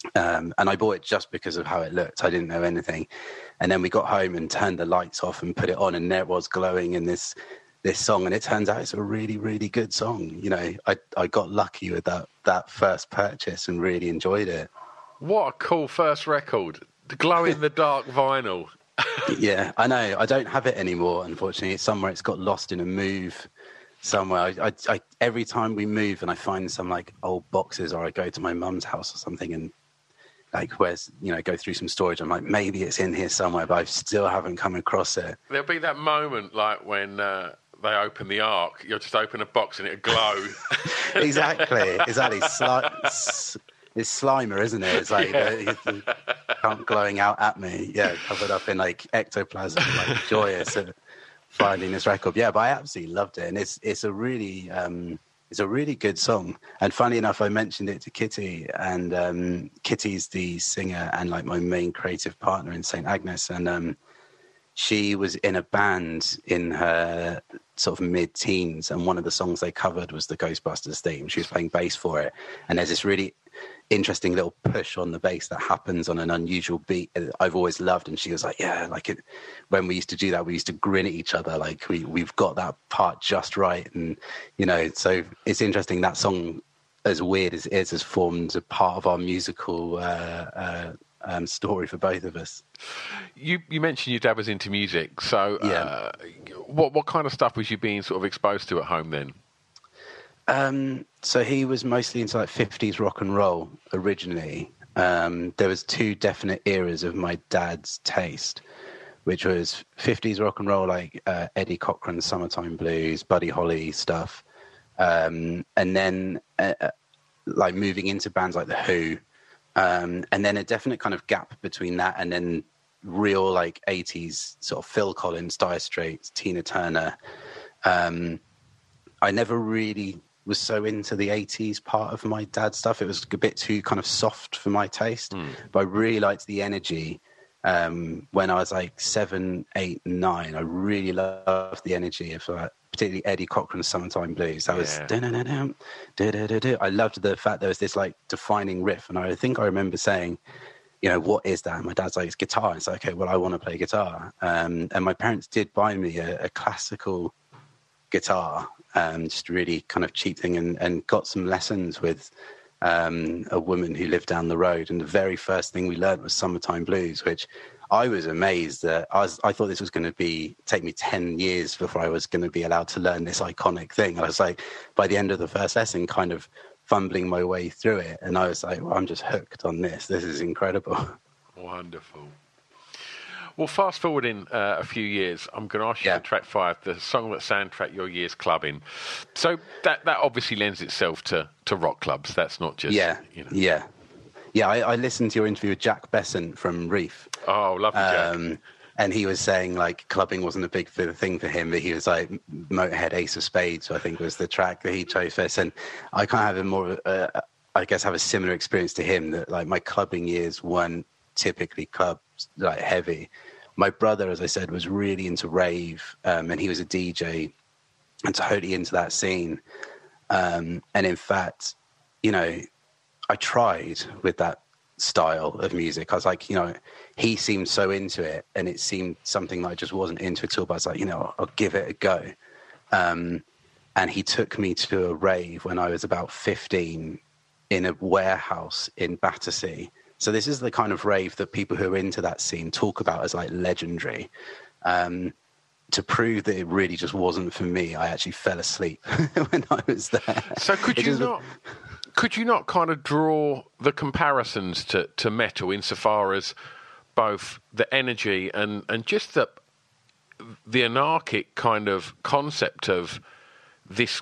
Um, and I bought it just because of how it looked. I didn't know anything. And then we got home and turned the lights off and put it on, and there it was glowing in this this song. And it turns out it's a really, really good song. You know, I, I got lucky with that, that first purchase and really enjoyed it. What a cool first record. The glow-in-the-dark vinyl. Yeah, I know. I don't have it anymore, unfortunately. It's somewhere. It's got lost in a move somewhere. I, I, I, every time we move and I find some like old boxes, or I go to my mum's house or something and like where's, you know, go through some storage, I'm like, maybe it's in here somewhere, but I still haven't come across it. There'll be that moment like when uh, they open the Ark, you'll just open a box and it'll glow. Exactly, exactly. Sli- it's Slimer, isn't it? It's like yeah. uh, come glowing out at me, yeah, covered up in like ectoplasm, like joyous at finding this record. Yeah, but I absolutely loved it, and it's it's a really um, it's a really good song. And funny enough, I mentioned it to Kitty, and um, Kitty's the singer and like my main creative partner in Saint Agnes, and um, she was in a band in her sort of mid-teens, and one of the songs they covered was the Ghostbusters theme. She was playing bass for it, and there's this really interesting little push on the bass that happens on an unusual beat I've always loved. And she was like, yeah, like it, when we used to do that, we used to grin at each other like we, we've got that part just right. And, you know, so it's interesting that song, as weird as it is, has formed a part of our musical uh, uh, um, story for both of us. You you mentioned your dad was into music. So uh, yeah. what, what kind of stuff was you being sort of exposed to at home then? Um, so he was mostly into like fifties rock and roll originally. Um, there was two definite eras of my dad's taste, which was fifties rock and roll, like uh, Eddie Cochran's Summertime Blues, Buddy Holly stuff. Um, and then uh, like moving into bands like The Who. Um, and then a definite kind of gap between that and then real like eighties sort of Phil Collins, Dire Straits, Tina Turner. Um, I never really was so into the eighties part of my dad's stuff. It was a bit too kind of soft for my taste, mm. but I really liked the energy. Um, when I was like seven, eight, nine, I really loved the energy of uh, particularly Eddie Cochran's Summertime Blues. That was, yeah. I loved the fact there was this like defining riff. And I think I remember saying, you know, what is that? And my dad's like, it's guitar. And it's like, okay, well, I want to play guitar. Um, and my parents did buy me a, a classical guitar, um, just really kind of cheap thing, and, and got some lessons with um, a woman who lived down the road. And the very first thing we learned was Summertime Blues, which I was amazed that I was, I thought this was going to be, take me ten years before I was going to be allowed to learn this iconic thing. I was like, by the end of the first lesson, kind of fumbling my way through it. And I was like, well, I'm just hooked on this. This is incredible. Wonderful. Well, fast forwarding uh, a few years, I'm going to ask you yeah. for track five, the song that soundtracked your year's clubbing. So that that obviously lends itself to, to rock clubs. That's not just... Yeah, you know. yeah. Yeah, I, I listened to your interview with Jack Besant from Reef. Oh, lovely Jack. Um, and he was saying, like, clubbing wasn't a big thing for him, but he was like, Motorhead Ace of Spades, I think was the track that he chose first. And I kind of have a more, uh, I guess, have a similar experience to him, that, like, my clubbing years weren't typically club like heavy. My brother, as I said, was really into rave, um, and he was a D J and totally into that scene. Um, and in fact, you know, I tried with that style of music. I was like, you know, he seemed so into it, and it seemed something that I just wasn't into at all. But I was like, you know, I'll give it a go. Um, and he took me to a rave when I was about fifteen in a warehouse in Battersea. So this is the kind of rave that people who are into that scene talk about as like legendary. Um, to prove that it really just wasn't for me, I actually fell asleep when I was there. So could it you just, not could you not kind of draw the comparisons to, to metal insofar as both the energy and, and just the the anarchic kind of concept of this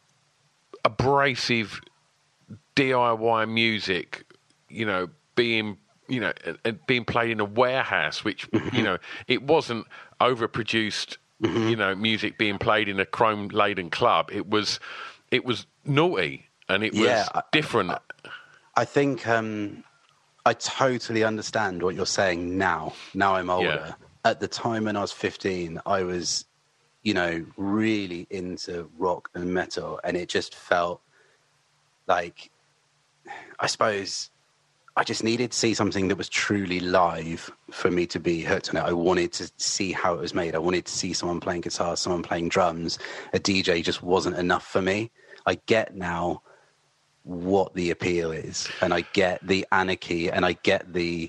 abrasive D I Y music, you know, being, you know, being played in a warehouse, which, you know, it wasn't overproduced, mm-hmm. you know, music being played in a chrome-laden club. It was, it was naughty and it yeah, was different. I, I think um, I totally understand what you're saying now. Now I'm older. Yeah. At the time when I was fifteen, I was, you know, really into rock and metal, and it just felt like, I suppose, I just needed to see something that was truly live for me to be hooked on it. I wanted to see how it was made. I wanted to see someone playing guitar, someone playing drums. A D J just wasn't enough for me. I get now what the appeal is, and I get the anarchy, and I get the...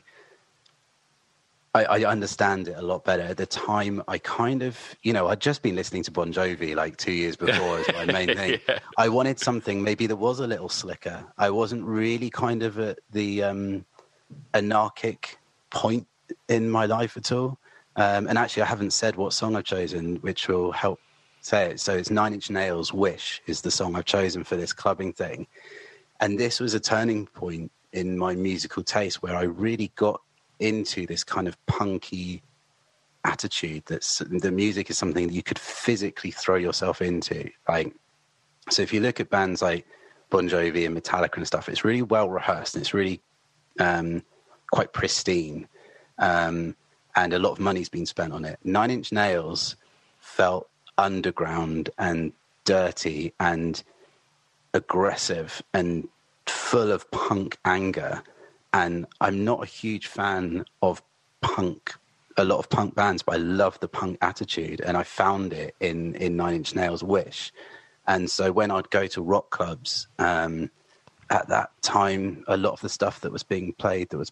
I, I understand it a lot better. At the time, I kind of, you know, I'd just been listening to Bon Jovi like two years before as my main thing. Yeah. I wanted something maybe that was a little slicker. I wasn't really kind of at the um, anarchic point in my life at all. Um, and actually, I haven't said what song I've chosen, which will help say it. So it's Nine Inch Nails' Wish is the song I've chosen for this clubbing thing. And this was a turning point in my musical taste where I really got into this kind of punky attitude that's the music is something that you could physically throw yourself into. Like, so if you look at bands like Bon Jovi and Metallica and stuff, it's really well rehearsed and it's really um, quite pristine. Um, and a lot of money's been spent on it. Nine Inch Nails felt underground and dirty and aggressive and full of punk anger. And I'm not a huge fan of punk, a lot of punk bands, but I love the punk attitude. And I found it in, in Nine Inch Nails' Wish. And so when I'd go to rock clubs, um, at that time, a lot of the stuff that was being played that was,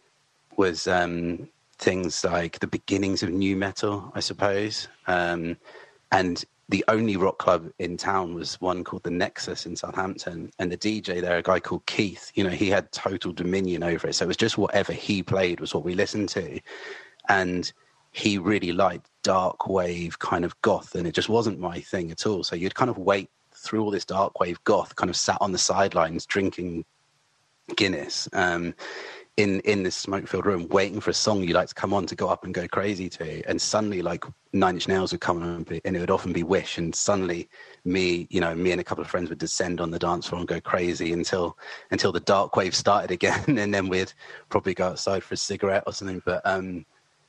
was um, things like the beginnings of nu metal, I suppose. Um, and the only rock club in town was one called the Nexus in Southampton. And the D J there, a guy called Keith, you know, he had total dominion over it. So it was just whatever he played was what we listened to. And he really liked dark wave kind of goth. And it just wasn't my thing at all. So you'd kind of wait through all this dark wave goth, kind of sat on the sidelines drinking Guinness um, in, in this smoke-filled room, waiting for a song you like to come on to go up and go crazy to. And suddenly, like, Nine Inch Nails would come on and, be, and it would often be Wish. And suddenly me, you know, me and a couple of friends would descend on the dance floor and go crazy until until the dark wave started again. And then we'd probably go outside for a cigarette or something. But um,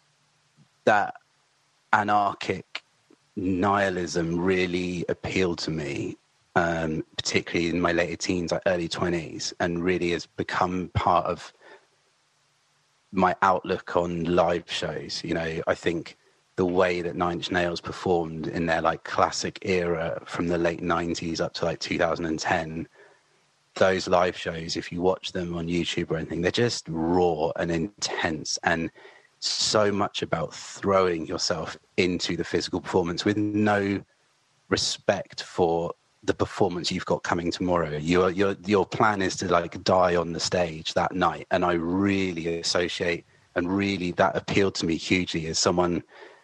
that anarchic nihilism really appealed to me, um, particularly in my later teens, like early twenties, and really has become part of my outlook on live shows. You know, I think the way that Nine Inch Nails performed in their like classic era from the late nineties up to like two thousand ten, those live shows, if you watch them on YouTube or anything, they're just raw and intense and so much about throwing yourself into the physical performance with no respect for the performance you've got coming tomorrow. Your your your plan is to like die on the stage that night, and I really associate and really that appealed to me hugely as someone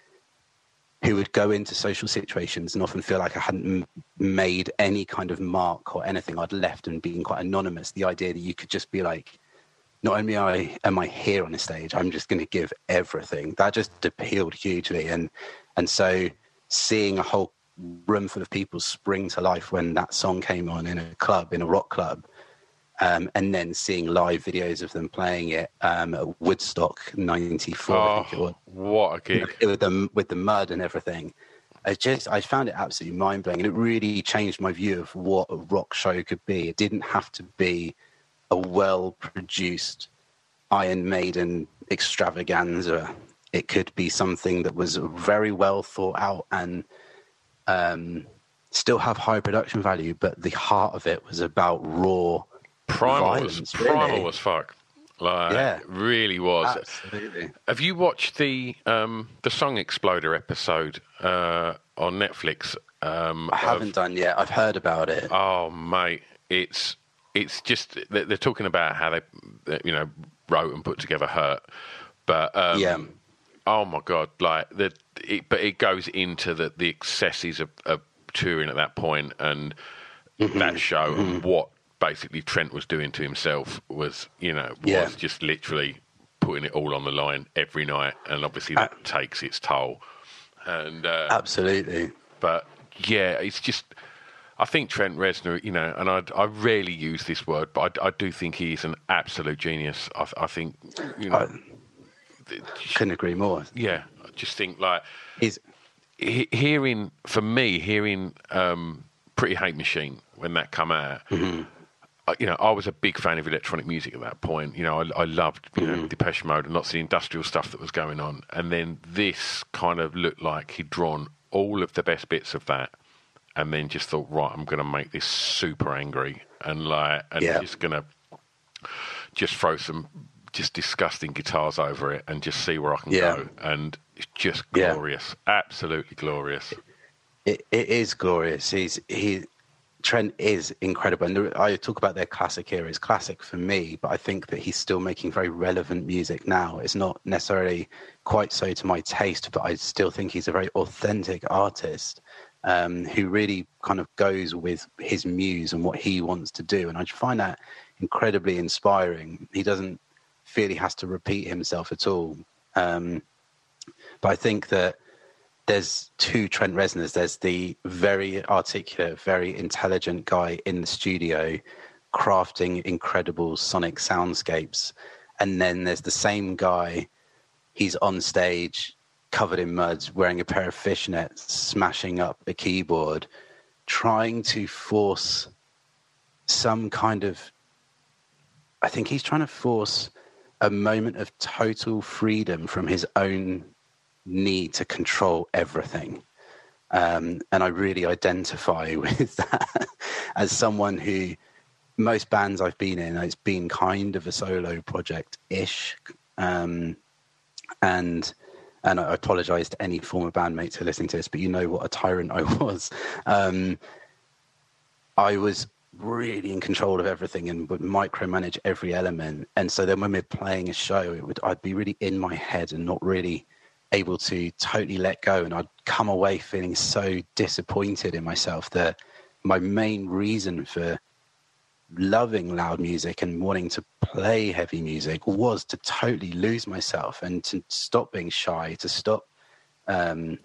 who would go into social situations and often feel like I hadn't m- made any kind of mark or anything. I'd left and been quite anonymous. The idea that you could just be like, not only am I, am I here on the stage, I'm just going to give everything. That just appealed hugely. And and so seeing a whole room full of people spring to life when that song came on in a club, in a rock club, um, and then seeing live videos of them playing it um, at Woodstock ninety-four, oh, I think it was. What a gig. You know, with, the, with the mud and everything. I just, I found it absolutely mind-blowing, and it really changed my view of what a rock show could be. It didn't have to be a well-produced Iron Maiden extravaganza. It could be something that was very well thought out and um, still have high production value, but the heart of it was about raw primal violence, was, primal really. as fuck. Like, yeah, it really was. Absolutely. Have you watched the um, the Song Exploder episode uh, on Netflix? Um, I haven't of, done yet. I've heard about it. Oh, mate, it's it's just they're, they're talking about how they, you know, wrote and put together Hurt, but um, yeah. Oh my God! Like the, it, but it goes into the, the excesses of, of touring at that point, and mm-hmm. that show, mm-hmm. and what basically Trent was doing to himself was, you know, was yeah. just literally putting it all on the line every night, and obviously that uh, takes its toll. And uh, absolutely, but yeah, it's just. I think Trent Reznor, you know, and I, I rarely use this word, but I, I do think he's an absolute genius. I, I think, you know. I, couldn't agree more. Yeah, I just think like he's he, hearing for me hearing um, Pretty Hate Machine when that come out. Mm-hmm. you know, I was a big fan of electronic music at that point. You know, I, I loved, you know, Depeche Mode and lots of the industrial stuff that was going on. And then this kind of looked like he'd drawn all of the best bits of that and then just thought, right, I'm going to make this super angry and like, and yeah. just going to just throw some just disgusting guitars over it and just see where I can yeah. go. And it's just glorious. Yeah. Absolutely glorious. It, it is glorious. He's, he, Trent is incredible. And I talk about their classic era. It's classic for me, but I think that he's still making very relevant music now. It's not necessarily quite so to my taste, but I still think he's a very authentic artist um, who really kind of goes with his muse and what he wants to do. And I find that incredibly inspiring. He doesn't feel he has to repeat himself at all. Um, but I think that there's two Trent Reznors. There's the very articulate, very intelligent guy in the studio crafting incredible sonic soundscapes. And then there's the same guy, he's on stage, covered in mud, wearing a pair of fishnets, smashing up a keyboard, trying to force some kind of, I think he's trying to force a moment of total freedom from his own need to control everything. Um, and I really identify with that as someone who, most bands I've been in, it's been kind of a solo project-ish. Um, and and I apologize to any former bandmates who are listening to this, but you know what a tyrant I was. Um, I was really in control of everything and would micromanage every element. And so then when we're playing a show, it would I'd be really in my head and not really able to totally let go, and I'd come away feeling so disappointed in myself that my main reason for loving loud music and wanting to play heavy music was to totally lose myself and to stop being shy, to stop um,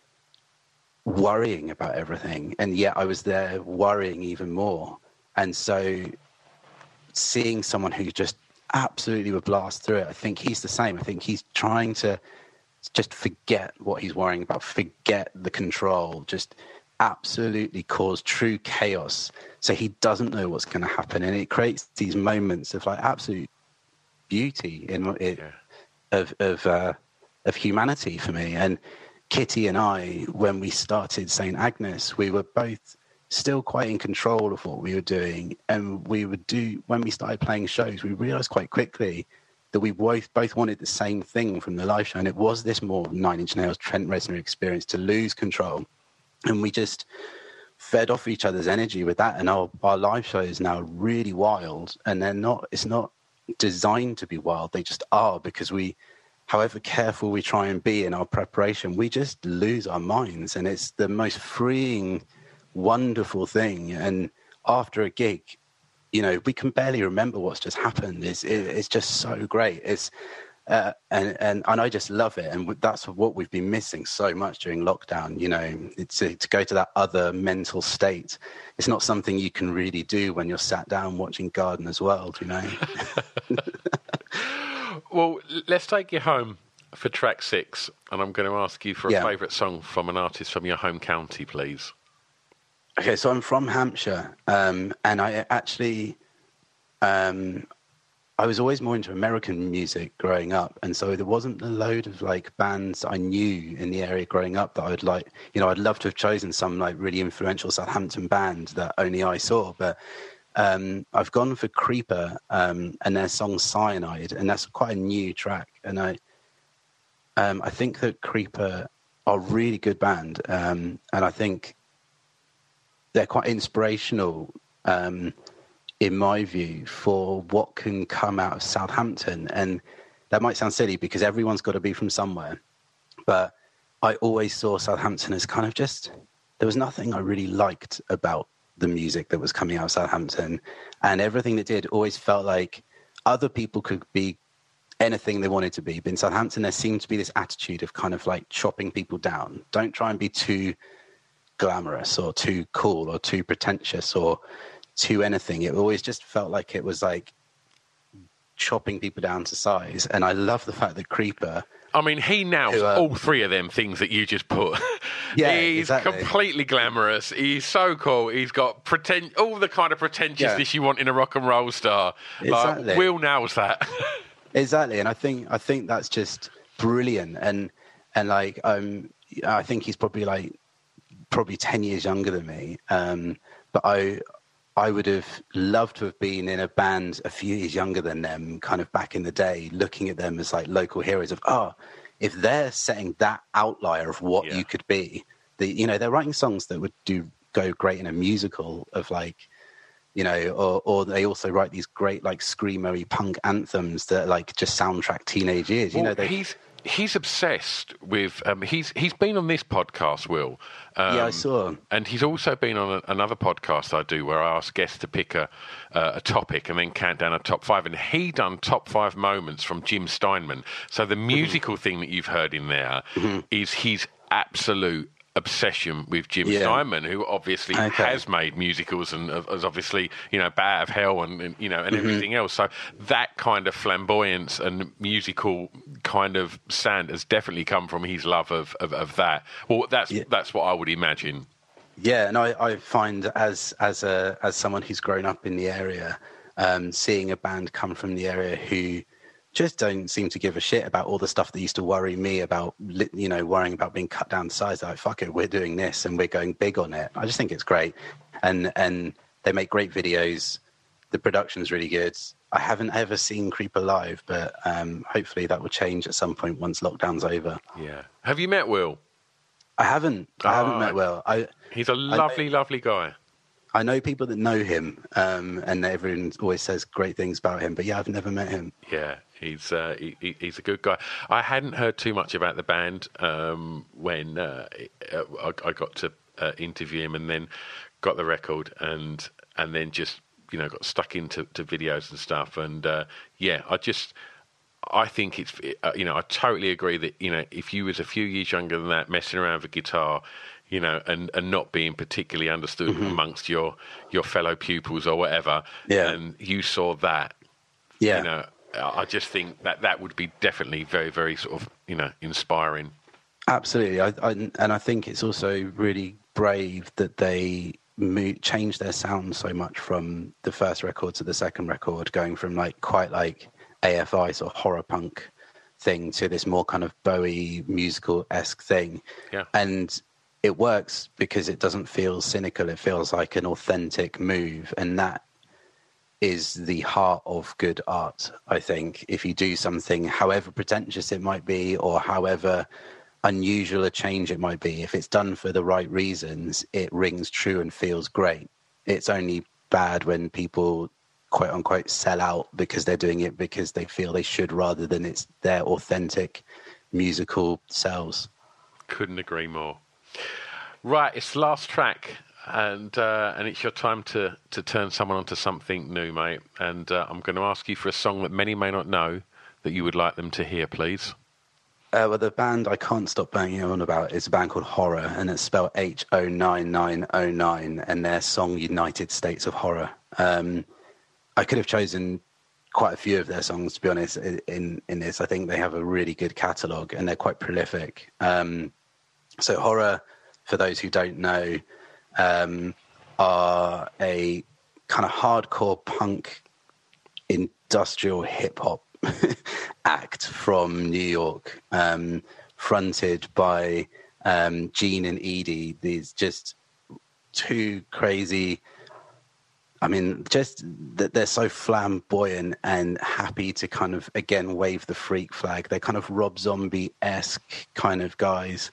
worrying about everything. And yet I was there worrying even more. And so seeing someone who just absolutely would blast through it, I think he's the same. I think he's trying to just forget what he's worrying about, forget the control, just absolutely cause true chaos. So he doesn't know what's going to happen. And it creates these moments of like absolute beauty in it, yeah. of of uh, of humanity for me. And Kitty and I, when we started Saint Agnes, we were both still quite in control of what we were doing. And we would do, when we started playing shows, we realized quite quickly that we both both wanted the same thing from the live show, and it was this more Nine Inch Nails, Trent Reznor experience, to lose control. And we just fed off each other's energy with that, and our, our live show is now really wild, and they're not, it's not designed to be wild, they just are, because we, however careful we try and be in our preparation, we just lose our minds, and it's the most freeing, wonderful thing. And after a gig, you know, we can barely remember what's just happened. It's, it, it's just so great. It's uh, and, and and I just love it. And that's what we've been missing so much during lockdown. You know, it's to, to go to that other mental state. It's not something you can really do when you're sat down watching Gardener's World, you know. Well, let's take you home for track six. And I'm going to ask you for a yeah. favourite song from an artist from your home county, please. Okay, so I'm from Hampshire, um, and I actually, um, I was always more into American music growing up, and so there wasn't a load of like bands I knew in the area growing up that I'd like, you know, I'd love to have chosen some like really influential Southampton band that only I saw, but um, I've gone for Creeper um, and their song Cyanide, and that's quite a new track, and I, um, I think that Creeper are a really good band, um, and I think they're quite inspirational, um, in my view, for what can come out of Southampton. And that might sound silly because everyone's got to be from somewhere. But I always saw Southampton as kind of just, there was nothing I really liked about the music that was coming out of Southampton. And everything that did always felt like other people could be anything they wanted to be. But in Southampton, there seemed to be this attitude of kind of like chopping people down. Don't try and be too glamorous or too cool or too pretentious or too anything. It always just felt like it was like chopping people down to size. And I love the fact that Creeper I mean, he nails Who, uh, all three of them things that you just put. Yeah, he's exactly. completely glamorous. He's so cool. He's got pretend all the kind of pretentiousness Yeah. you want in a rock and roll star. Exactly. Like, Will nails that. Exactly, and I think I think that's just brilliant. And and like um, I think he's probably like probably ten years younger than me. Um, but I. I would have loved to have been in a band a few years younger than them, kind of back in the day, looking at them as like local heroes of, oh, if they're setting that outlier of what Yeah. you could be, the, you know, they're writing songs that would do go great in a musical of like, you know, or, or they also write these great like screamery punk anthems that like just soundtrack teenage years. You Well, know, they, he's he's obsessed with. Um, he's he's been on this podcast, Will. Um, yeah, I saw. And he's also been on a, another podcast I do where I ask guests to pick a uh, a topic and then count down a top five. And he done top five moments from Jim Steinman. So the musical mm-hmm. thing that you've heard in there mm-hmm. is his absolute obsession with Jim Yeah. Steinman, who obviously Okay. has made musicals and has obviously, you know, Bat of Hell and, and you know and Mm-hmm. everything else. So that kind of flamboyance and musical kind of sound has definitely come from his love of of, of that. Well, that's Yeah. that's what I would imagine. Yeah, and I, I find as as a as someone who's grown up in the area, um, seeing a band come from the area who just don't seem to give a shit about all the stuff that used to worry me about, you know, worrying about being cut down to size. They're like, fuck it, we're doing this and we're going big on it. I just think it's great, and and they make great videos. The production's really good. I haven't ever seen Creeper live, but um, hopefully that will change at some point once lockdown's over. Yeah. Have you met Will? I haven't. I haven't Oh, met Will. I. He's a lovely, lovely guy. I know people that know him, um, and everyone always says great things about him. But yeah, I've never met him. Yeah, he's uh, he, he's a good guy. I hadn't heard too much about the band um, when uh, I, I got to uh, interview him, and then got the record, and and then just you know got stuck into to videos and stuff. And uh, yeah, I just I think it's uh, you know I totally agree that you know if you was a few years younger than that, messing around with guitar. You know, and, and not being particularly understood mm-hmm. amongst your, your fellow pupils or whatever, yeah. and you saw that, yeah. you know, I just think that that would be definitely very, very sort of, you know, inspiring. Absolutely. I, I, and I think it's also really brave that they moved, changed their sound so much from the first record to the second record, going from like quite like A F I sort of horror punk thing to this more kind of Bowie musical-esque thing. Yeah. And it works because it doesn't feel cynical. It feels like an authentic move. And that is the heart of good art, I think. If you do something, however pretentious it might be, or however unusual a change it might be, if it's done for the right reasons, it rings true and feels great. It's only bad when people, quote unquote, sell out because they're doing it because they feel they should, rather than it's their authentic musical selves. Couldn't agree more. Right, it's the last track, and uh, and it's your time to, to turn someone onto something new, mate. And uh, I'm going to ask you for a song that many may not know that you would like them to hear, please. Uh, well, the band I can't stop banging on about is a band called Horror, and it's spelled H O nine nine O nine, and their song United States of Horror. Um, I could have chosen quite a few of their songs, to be honest, in, in this. I think they have a really good catalogue, and they're quite prolific. Um, so Horror, for those who don't know, um, are a kind of hardcore punk industrial hip-hop act from New York, um, fronted by um, Gene and Edie. These just two crazy... I mean, just that they're so flamboyant and happy to kind of, again, wave the freak flag. They're kind of Rob Zombie-esque kind of guys.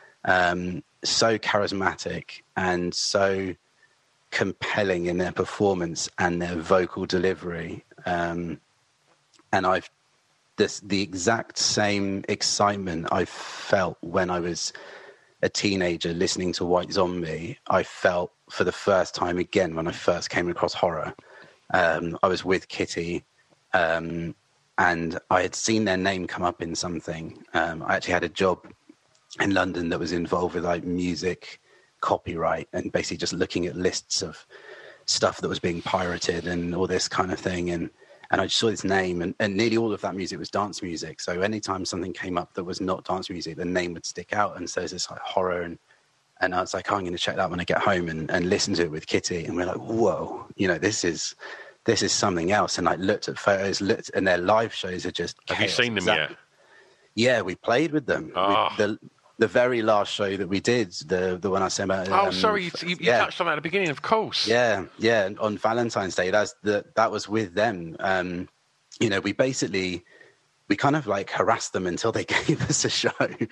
Um, so charismatic and so compelling in their performance and their vocal delivery. Um, and I've this the exact same excitement I felt when I was a teenager listening to White Zombie, I felt for the first time again when I first came across Horror. Um, I was with Kitty, um, and I had seen their name come up in something. Um, I actually had a job in London that was involved with like music copyright and basically just looking at lists of stuff that was being pirated and all this kind of thing. And And I just saw this name, and, and nearly all of that music was dance music. So anytime something came up that was not dance music, the name would stick out. And so there's this like horror, and and I was like, oh, I'm going to check that when I get home and, and listen to it with Kitty. And we're like, whoa, you know, this is this is something else. And like looked at photos, looked, and their live shows are just Have chaos. you seen them Exactly. yet? Yeah, we played with them. Oh. We, the the very last show that we did, the the one I said about. Oh, um, sorry, you, you, you yeah. touched on that at the beginning, of course. Yeah, yeah. On Valentine's Day, that's the that was with them. Um, you know, we basically we kind of like harassed them until they gave us a show.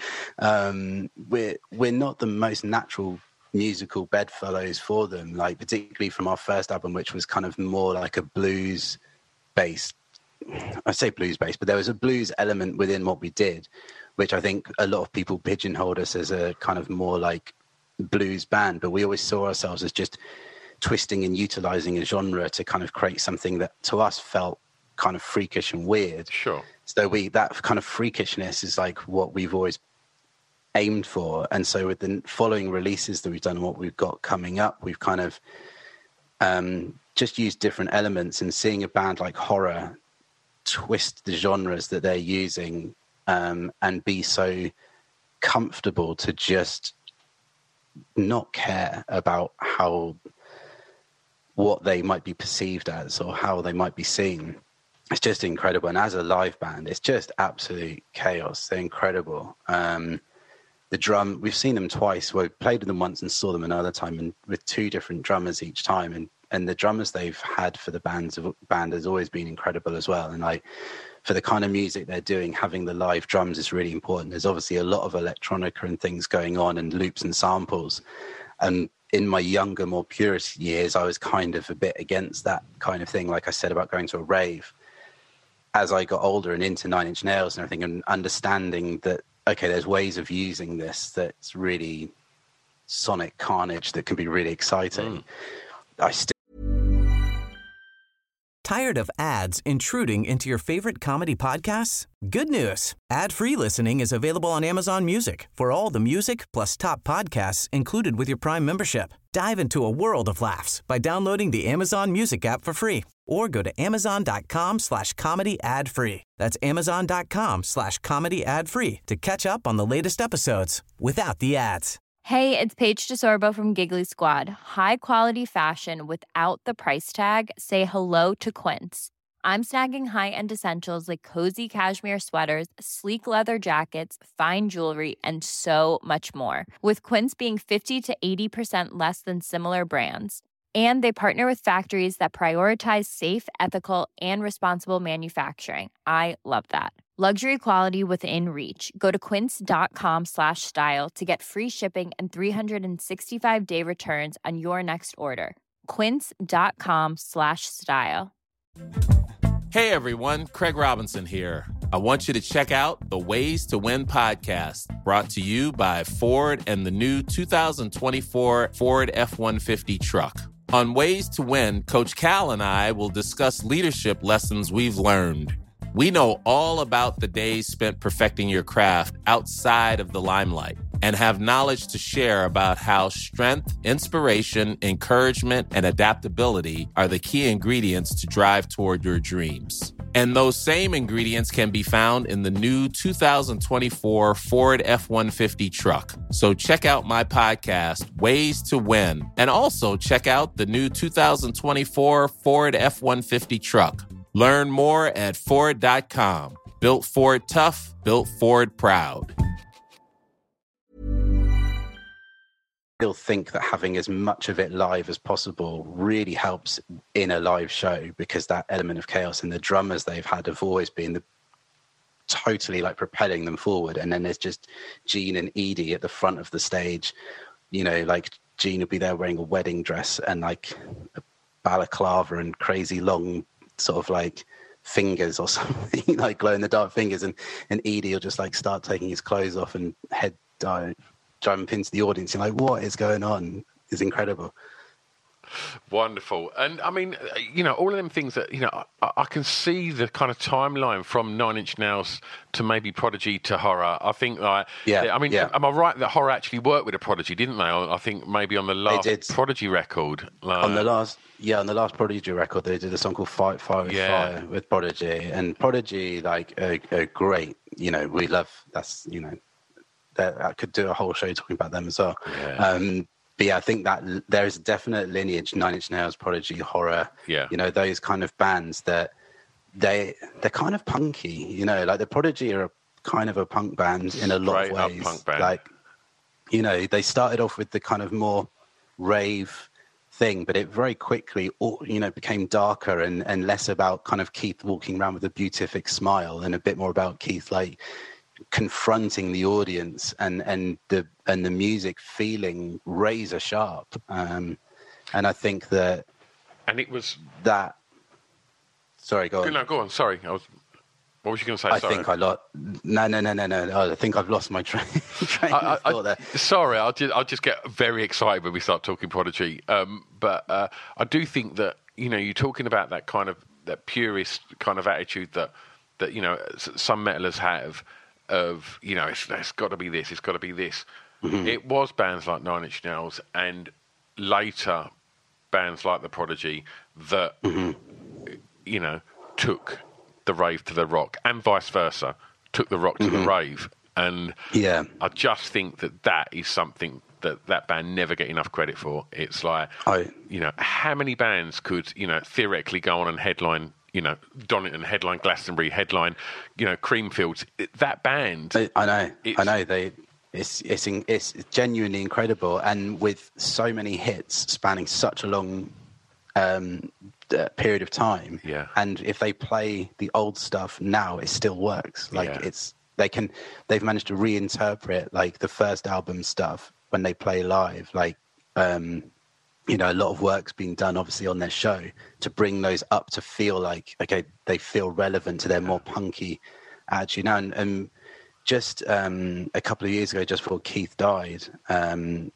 Um, we're we're not the most natural musical bedfellows for them, like particularly from our first album, which was kind of more like a blues based. I say blues based, but there was a blues element within what we did, which I think a lot of people pigeonholed us as a kind of more like blues band, but we always saw ourselves as just twisting and utilizing a genre to kind of create something that to us felt kind of freakish and weird. Sure. So we that kind of freakishness is like what we've always aimed for. And so with the following releases that we've done and what we've got coming up, we've kind of um, just used different elements, and seeing a band like Horror twist the genres that they're using um, and be so comfortable to just not care about how what they might be perceived as or how they might be seen. It's just incredible. And as a live band, it's just absolute chaos. They're incredible. Um, the drum, we've seen them twice. We played with them once and saw them another time, and with two different drummers each time. And and the drummers they've had for the band's band has always been incredible as well. And like for the kind of music they're doing, having the live drums is really important. There's obviously a lot of electronica and things going on, and loops and samples. And in my younger, more purist years, I was kind of a bit against that kind of thing, like I said about going to a rave. As I got older and into Nine Inch Nails and everything, and understanding that, okay, there's ways of using this that's really sonic carnage that can be really exciting. Mm. I still. Tired of ads intruding into your favorite comedy podcasts? Good news. Ad-free listening is available on Amazon Music for all the music plus top podcasts included with your Prime membership. Dive into a world of laughs by downloading the Amazon Music app for free, or go to amazon.com slash comedy ad free. That's amazon.com slash comedy ad free to catch up on the latest episodes without the ads. Hey, it's Paige DeSorbo from Giggly Squad. High quality fashion without the price tag. Say hello to Quince. I'm snagging high-end essentials like cozy cashmere sweaters, sleek leather jackets, fine jewelry, and so much more. With Quince being fifty to eighty percent less than similar brands. And they partner with factories that prioritize safe, ethical, and responsible manufacturing. I love that. Luxury quality within reach. Go to quince.com slash style to get free shipping and three sixty-five day returns on your next order. Quince.com slash style. Hey everyone, Craig Robinson here. I want you to check out the Ways to Win podcast, brought to you by Ford and the new two thousand twenty-four Ford F one fifty truck. On Ways to Win, Coach Cal and I will discuss leadership lessons we've learned. We know all about the days spent perfecting your craft outside of the limelight, and have knowledge to share about how strength, inspiration, encouragement, and adaptability are the key ingredients to drive toward your dreams. And those same ingredients can be found in the new two thousand twenty-four Ford F one fifty truck. So check out my podcast, Ways to Win, and also check out the new two thousand twenty-four Ford F one fifty truck. Learn more at Ford dot com. Built Ford tough, built Ford proud. Still think that having as much of it live as possible really helps in a live show, because that element of chaos and the drummers they've had have always been the totally like propelling them forward. And then there's just Gene and Edie at the front of the stage. You know, like Gene would be there wearing a wedding dress and like a balaclava and crazy long sort of like fingers or something, like glow in the dark fingers, and and Edie will just like start taking his clothes off and head dive jump into the audience. You're like, what is going on? It's incredible. Wonderful. And I mean, you know, all of them things that, you know, I, I can see the kind of timeline from Nine Inch Nails to maybe Prodigy to Horror. I think, like, yeah, I mean, yeah. am I right that Horror actually worked with a Prodigy, didn't they? I think maybe on the last Prodigy record. Like, on the last, yeah, on the last Prodigy record, they did a song called Fight Fire with Yeah. Fire with Prodigy. And Prodigy, like, are, are great. You know, we love, that's, you know, that I could do a whole show talking about them as well. Yeah. Um, But yeah, I think that there is a definite lineage, Nine Inch Nails, Prodigy, Horror, yeah. you know, those kind of bands that they, they're kind of punky, you know, like the Prodigy are a, kind of a punk band in a lot Straight of up ways. punk band. Like, you know, they started off with the kind of more rave thing, but it very quickly, you know, became darker and, and less about kind of Keith walking around with a beatific smile and a bit more about Keith, like, confronting the audience and and the and the music feeling razor sharp, um and I think that and it was that sorry go on no go on sorry I was what was you going to say? I sorry. think I lost no no no no no I think I've lost my train, train I, of I, thought there. Sorry, I'll just I'll just get very excited when we start talking Prodigy, um but uh I do think that, you know, you're talking about that kind of that purist kind of attitude that that you know some metalers have of, you know, it's, it's got to be this, it's got to be this. Mm-hmm. It was bands like Nine Inch Nails and later bands like the Prodigy that, mm-hmm. you know, took the rave to the rock, and vice versa, took the rock to mm-hmm. the rave. And yeah, I just think that that is something that that band never get enough credit for. It's like, I, you know, how many bands could, you know, theoretically go on and headline, you know, Donington, headline Glastonbury, headline, you know, Creamfields. That band, I, I know, I know they. It's it's it's genuinely incredible, and with so many hits spanning such a long um, uh, period of time. Yeah. And if they play the old stuff now, it still works. Like yeah. it's they can they've managed to reinterpret like the first album stuff when they play live, like. Um, You know, a lot of work's been done, obviously, on their show to bring those up to feel like, okay, they feel relevant to their more punky attitude now. And, and just um, a couple of years ago, just before Keith died, um,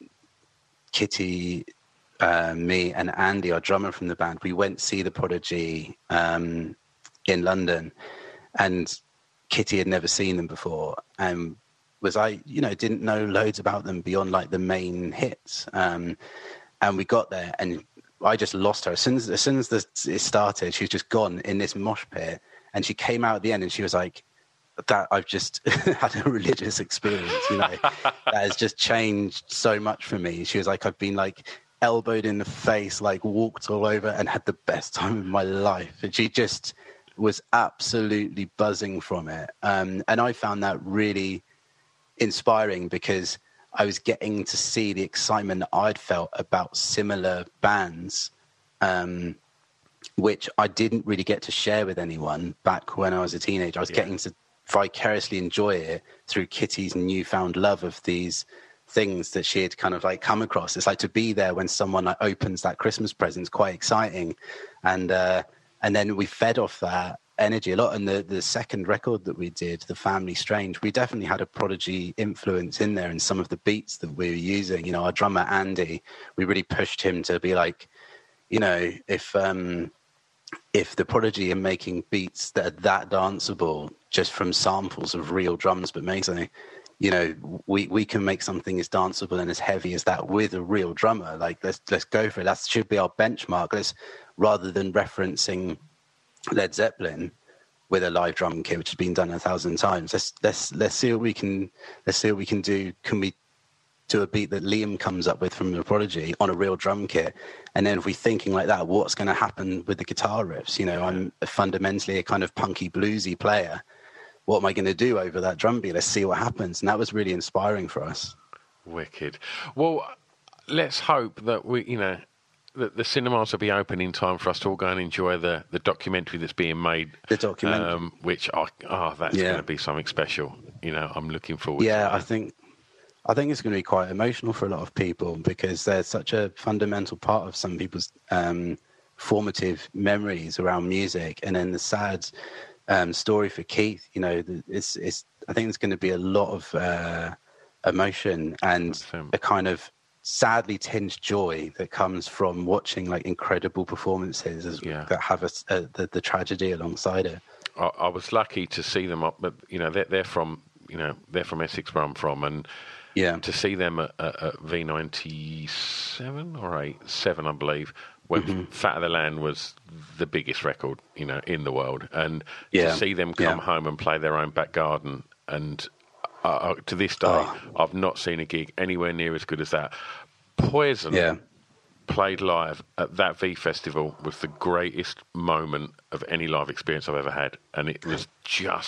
Kitty, uh, me, and Andy, our drummer from the band, we went to see the Prodigy um, in London, and Kitty had never seen them before, and was I, you know, didn't know loads about them beyond like the main hits. Um, And we got there, and I just lost her. As soon as, as soon as this, it started, she was just gone in this mosh pit. And she came out at the end, and she was like, "That I've just had a religious experience. You know, that has just changed so much for me." She was like, "I've been like elbowed in the face, like walked all over, and had the best time of my life." And she just was absolutely buzzing from it. Um, and I found that really inspiring because I was getting to see the excitement that I'd felt about similar bands, um, which I didn't really get to share with anyone back when I was a teenager. I was yeah. getting to vicariously enjoy it through Kitty's newfound love of these things that she had kind of like come across. It's like to be there when someone like opens that Christmas present is quite exciting. And, uh, and then we fed off that energy a lot. And the the second record that we did, The Family Strange, we definitely had a Prodigy influence in there in some of the beats that we were using. You know, our drummer Andy, we really pushed him to be like, you know, if um if the Prodigy are making beats that are that danceable just from samples of real drums, but amazing, you know, we we can make something as danceable and as heavy as that with a real drummer. Like let's let's go for it. That should be our benchmark. Let's, rather than referencing Led Zeppelin with a live drum kit, which has been done a thousand times. Let's let's let's see what we can let's see what we can do. Can we do a beat that Liam comes up with from the Prodigy on a real drum kit? And then if we're thinking like that, what's going to happen with the guitar riffs? You know, I'm fundamentally a kind of punky bluesy player. What am I going to do over that drum beat? Let's see what happens. And that was really inspiring for us. Wicked. Well, let's hope that we, you know, The, the cinemas will be open in time for us to all go and enjoy the, the documentary that's being made. The documentary. Um, which, oh, oh that's yeah. going to be something special. You know, I'm looking forward yeah, to it. Yeah, I think, I think it's going to be quite emotional for a lot of people because there's such a fundamental part of some people's um, formative memories around music. And then the sad um, story for Keith, you know, it's, it's, I think there's going to be a lot of uh, emotion and a kind of sadly tinged joy that comes from watching like incredible performances as, yeah. that have a, a, the, the tragedy alongside it. I, I was lucky to see them up, but you know they're, they're from you know they're from Essex, where I'm from, and yeah, to see them at, at, at V ninety-seven or eight, seven, I believe, when mm-hmm. Fat of the Land was the biggest record you know in the world, and yeah. to see them come yeah. home and play their own back garden, and uh, to this day, oh. I've not seen a gig anywhere near as good as that. Poison. Yeah. Played live at that V Festival was the greatest moment of any live experience I've ever had, and it was just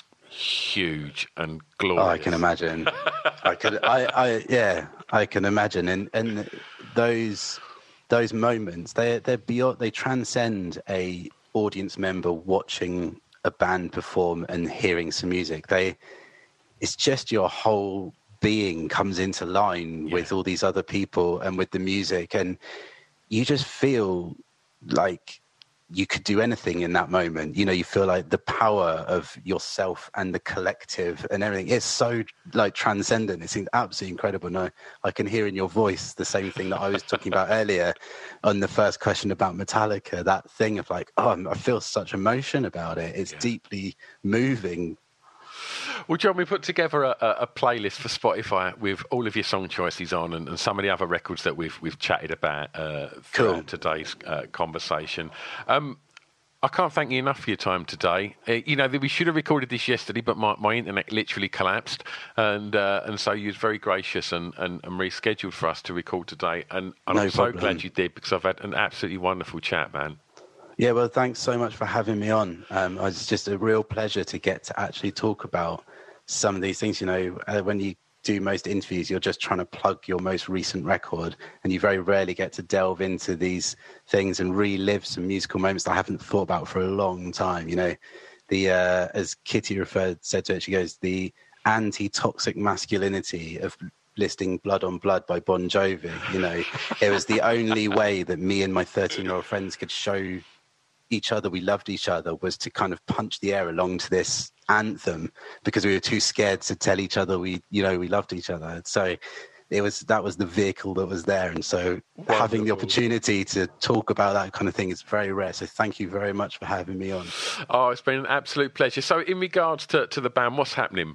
huge and glorious. Oh, I can imagine. I could, I, I, yeah, I can imagine, and and those those moments, they they're beyond, they transcend a audience member watching a band perform and hearing some music. They, it's just your whole being comes into line yeah. with all these other people and with the music, and you just feel like you could do anything in that moment. You know, you feel like the power of yourself and the collective and everything. It's so like transcendent. It's absolutely incredible. No, I can hear in your voice the same thing that I was talking about earlier on the first question about Metallica, that thing of like, oh, I feel such emotion about it. It's yeah. deeply moving. Well, John, we put together a, a playlist for Spotify with all of your song choices on, and, and some of the other records that we've we've chatted about uh, throughout cool. today's uh, conversation. Um, I can't thank you enough for your time today. Uh, you know, we should have recorded this yesterday, but my, my internet literally collapsed, and uh, and so you was very gracious and, and, and rescheduled for us to record today. And, and no I'm problem. so glad you did, because I've had an absolutely wonderful chat, man. Yeah, well, thanks so much for having me on. Um, it's just a real pleasure to get to actually talk about some of these things. You know, uh, when you do most interviews, you're just trying to plug your most recent record, and you very rarely get to delve into these things and relive some musical moments that I haven't thought about for a long time. You know, the uh, as Kitty referred said to it, she goes, the anti-toxic masculinity of listing Blood on Blood by Bon Jovi. You know, it was the only way that me and my thirteen-year-old friends could show each other we loved each other, was to kind of punch the air along to this anthem, because we were too scared to tell each other we, you know, we loved each other. So it was, that was the vehicle that was there. And so Wonderful. Having the opportunity to talk about that kind of thing is very rare. So thank you very much for having me on. Oh, it's been an absolute pleasure. So in regards to, to the band, what's happening?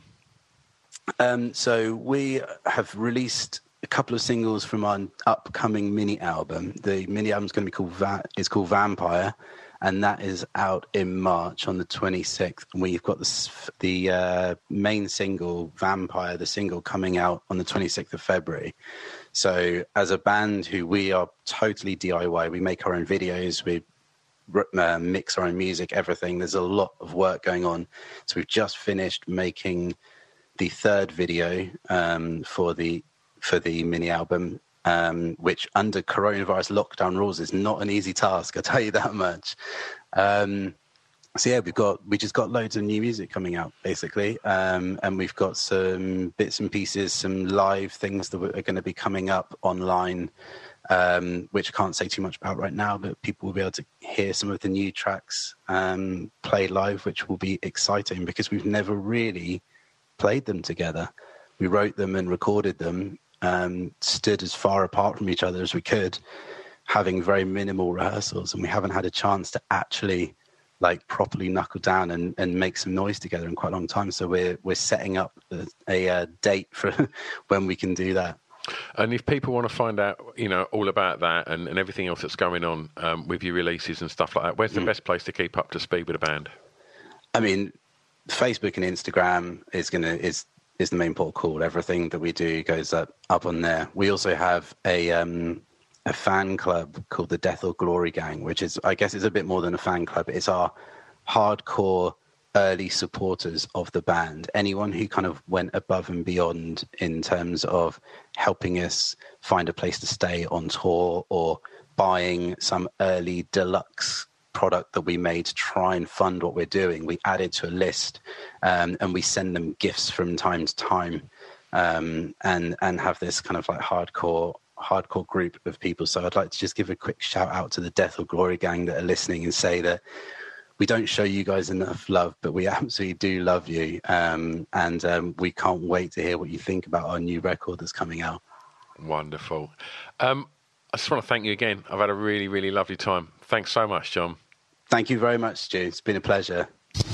Um, so we have released a couple of singles from our upcoming mini album. The mini album is going to be called, Va- it's called Vampire. And that is out in March on the twenty-sixth. And we've got the, the uh, main single, Vampire, the single coming out on the twenty-sixth of February. So as a band who we are totally D I Y, we make our own videos, we uh, mix our own music, everything. There's a lot of work going on. So we've just finished making the third video um, for the for the mini album. Um, which under coronavirus lockdown rules is not an easy task, I'll tell you that much. Um, so yeah, we've got, we just got loads of new music coming out, basically. Um, and we've got some bits and pieces, some live things that are going to be coming up online, um, which I can't say too much about right now, but people will be able to hear some of the new tracks um, played live, which will be exciting because we've never really played them together. We wrote them and recorded them, Um, stood as far apart from each other as we could, having very minimal rehearsals, and we haven't had a chance to actually like properly knuckle down and, and make some noise together in quite a long time. So we're we're setting up a, a, a date for when we can do that. And if people want to find out, you know, all about that and, and everything else that's going on um, with your releases and stuff like that, where's the mm. best place to keep up to speed with the band? I mean, Facebook and Instagram is gonna is. is the main port of call. Everything that we do goes up up on there. We also have a um, a fan club called the Death or Glory Gang, which is, I guess, it's a bit more than a fan club. It's our hardcore early supporters of the band. Anyone who kind of went above and beyond in terms of helping us find a place to stay on tour or buying some early deluxe product that we made to try and fund what we're doing. We add it to a list um, and we send them gifts from time to time um, and and have this kind of like hardcore hardcore group of people. So I'd like to just give a quick shout out to the Death or Glory Gang that are listening and say that we don't show you guys enough love, but we absolutely do love you. Um, and um, we can't wait to hear what you think about our new record that's coming out. Wonderful. Um, I just want to thank you again. I've had a really, really lovely time. Thanks so much, John. Thank you very much, Stu. It's been a pleasure.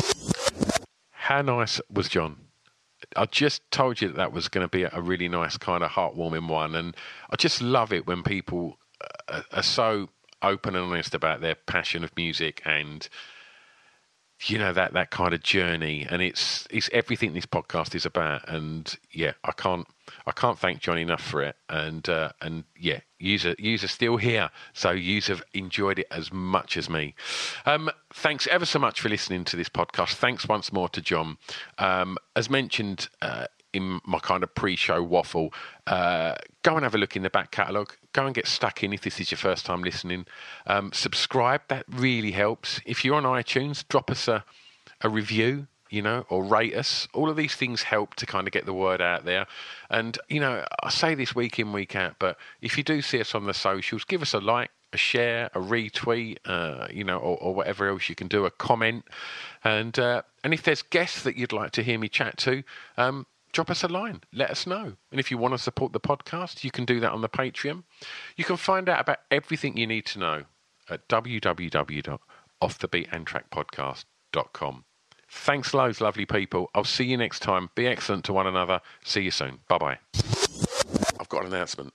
How nice was John? I just told you that that was going to be a really nice kind of heartwarming one. And I just love it when people are, are so open and honest about their passion of music and, you know, that, that kind of journey. And it's it's everything this podcast is about. And yeah, I can't I can't thank John enough for it. And uh, and yeah, yous are, yous are still here, so yous have enjoyed it as much as me. Um, thanks ever so much for listening to this podcast. Thanks once more to John. Um, as mentioned uh, in my kind of pre-show waffle, uh, go and have a look in the back catalogue. Go and get stuck in if this is your first time listening. Um, subscribe, that really helps. If you're on iTunes, drop us a, a review, you know, or rate us. All of these things help to kind of get the word out there. And, you know, I say this week in, week out, but if you do see us on the socials, give us a like, a share, a retweet, uh, you know, or, or whatever else you can do, a comment. And uh, and if there's guests that you'd like to hear me chat to, um, drop us a line. Let us know. And if you want to support the podcast, you can do that on the Patreon. You can find out about everything you need to know at w w w dot off the beat and track podcast dot com. Thanks loads, lovely people. I'll see you next time. Be excellent to one another. See you soon. Bye-bye. I've got an announcement.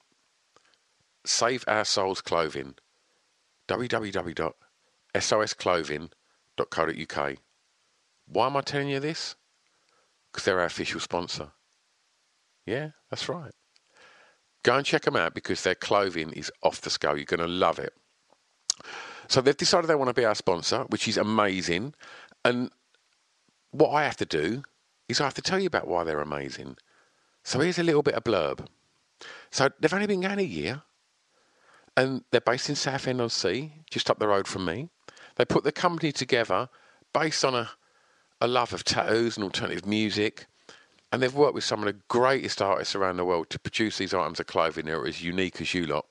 Save Our Souls Clothing. w w w dot s o s clothing dot co dot u k. Why am I telling you this? Because they're our official sponsor. Yeah, that's right. Go and check them out because their clothing is off the scale. You're going to love it. So they've decided they want to be our sponsor, which is amazing. And what I have to do is I have to tell you about why they're amazing. So here's a little bit of blurb. So they've only been going a year, and they're based in Southend-on-Sea, just up the road from me. They put the company together based on a, a love of tattoos and alternative music, and they've worked with some of the greatest artists around the world to produce these items of clothing that are as unique as you lot.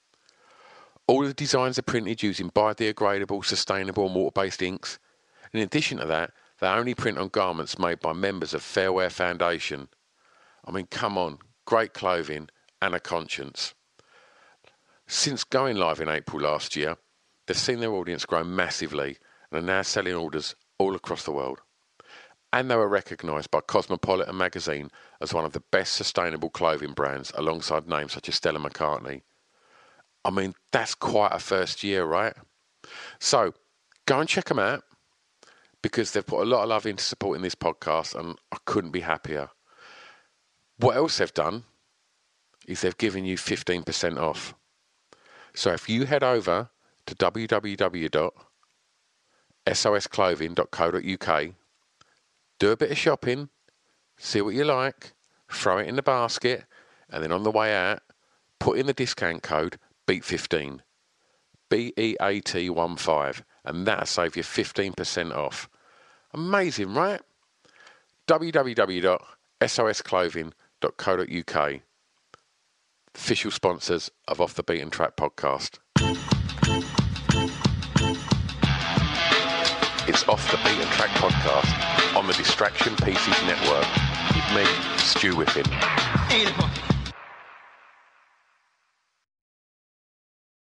All of the designs are printed using biodegradable, sustainable and water-based inks. In addition to that, they only print on garments made by members of Fair Wear Foundation. I mean, come on, great clothing and a conscience. Since going live in April last year, they've seen their audience grow massively and are now selling orders all across the world. And they were recognised by Cosmopolitan magazine as one of the best sustainable clothing brands alongside names such as Stella McCartney. I mean, that's quite a first year, right? So, go and check them out because they've put a lot of love into supporting this podcast and I couldn't be happier. What else they've done is they've given you fifteen percent off. So if you head over to w w w dot s o s clothing dot co dot u k, do a bit of shopping, see what you like, throw it in the basket, and then on the way out, put in the discount code beat fifteen, B E A T one five, and that'll save you fifteen percent off. Amazing, right? w w w dot s o s clothing dot co dot u k, official sponsors of Off the Beaten Track podcast. It's Off the Beaten Track podcast on the Distraction Pieces Network with me, Stu Whiffen.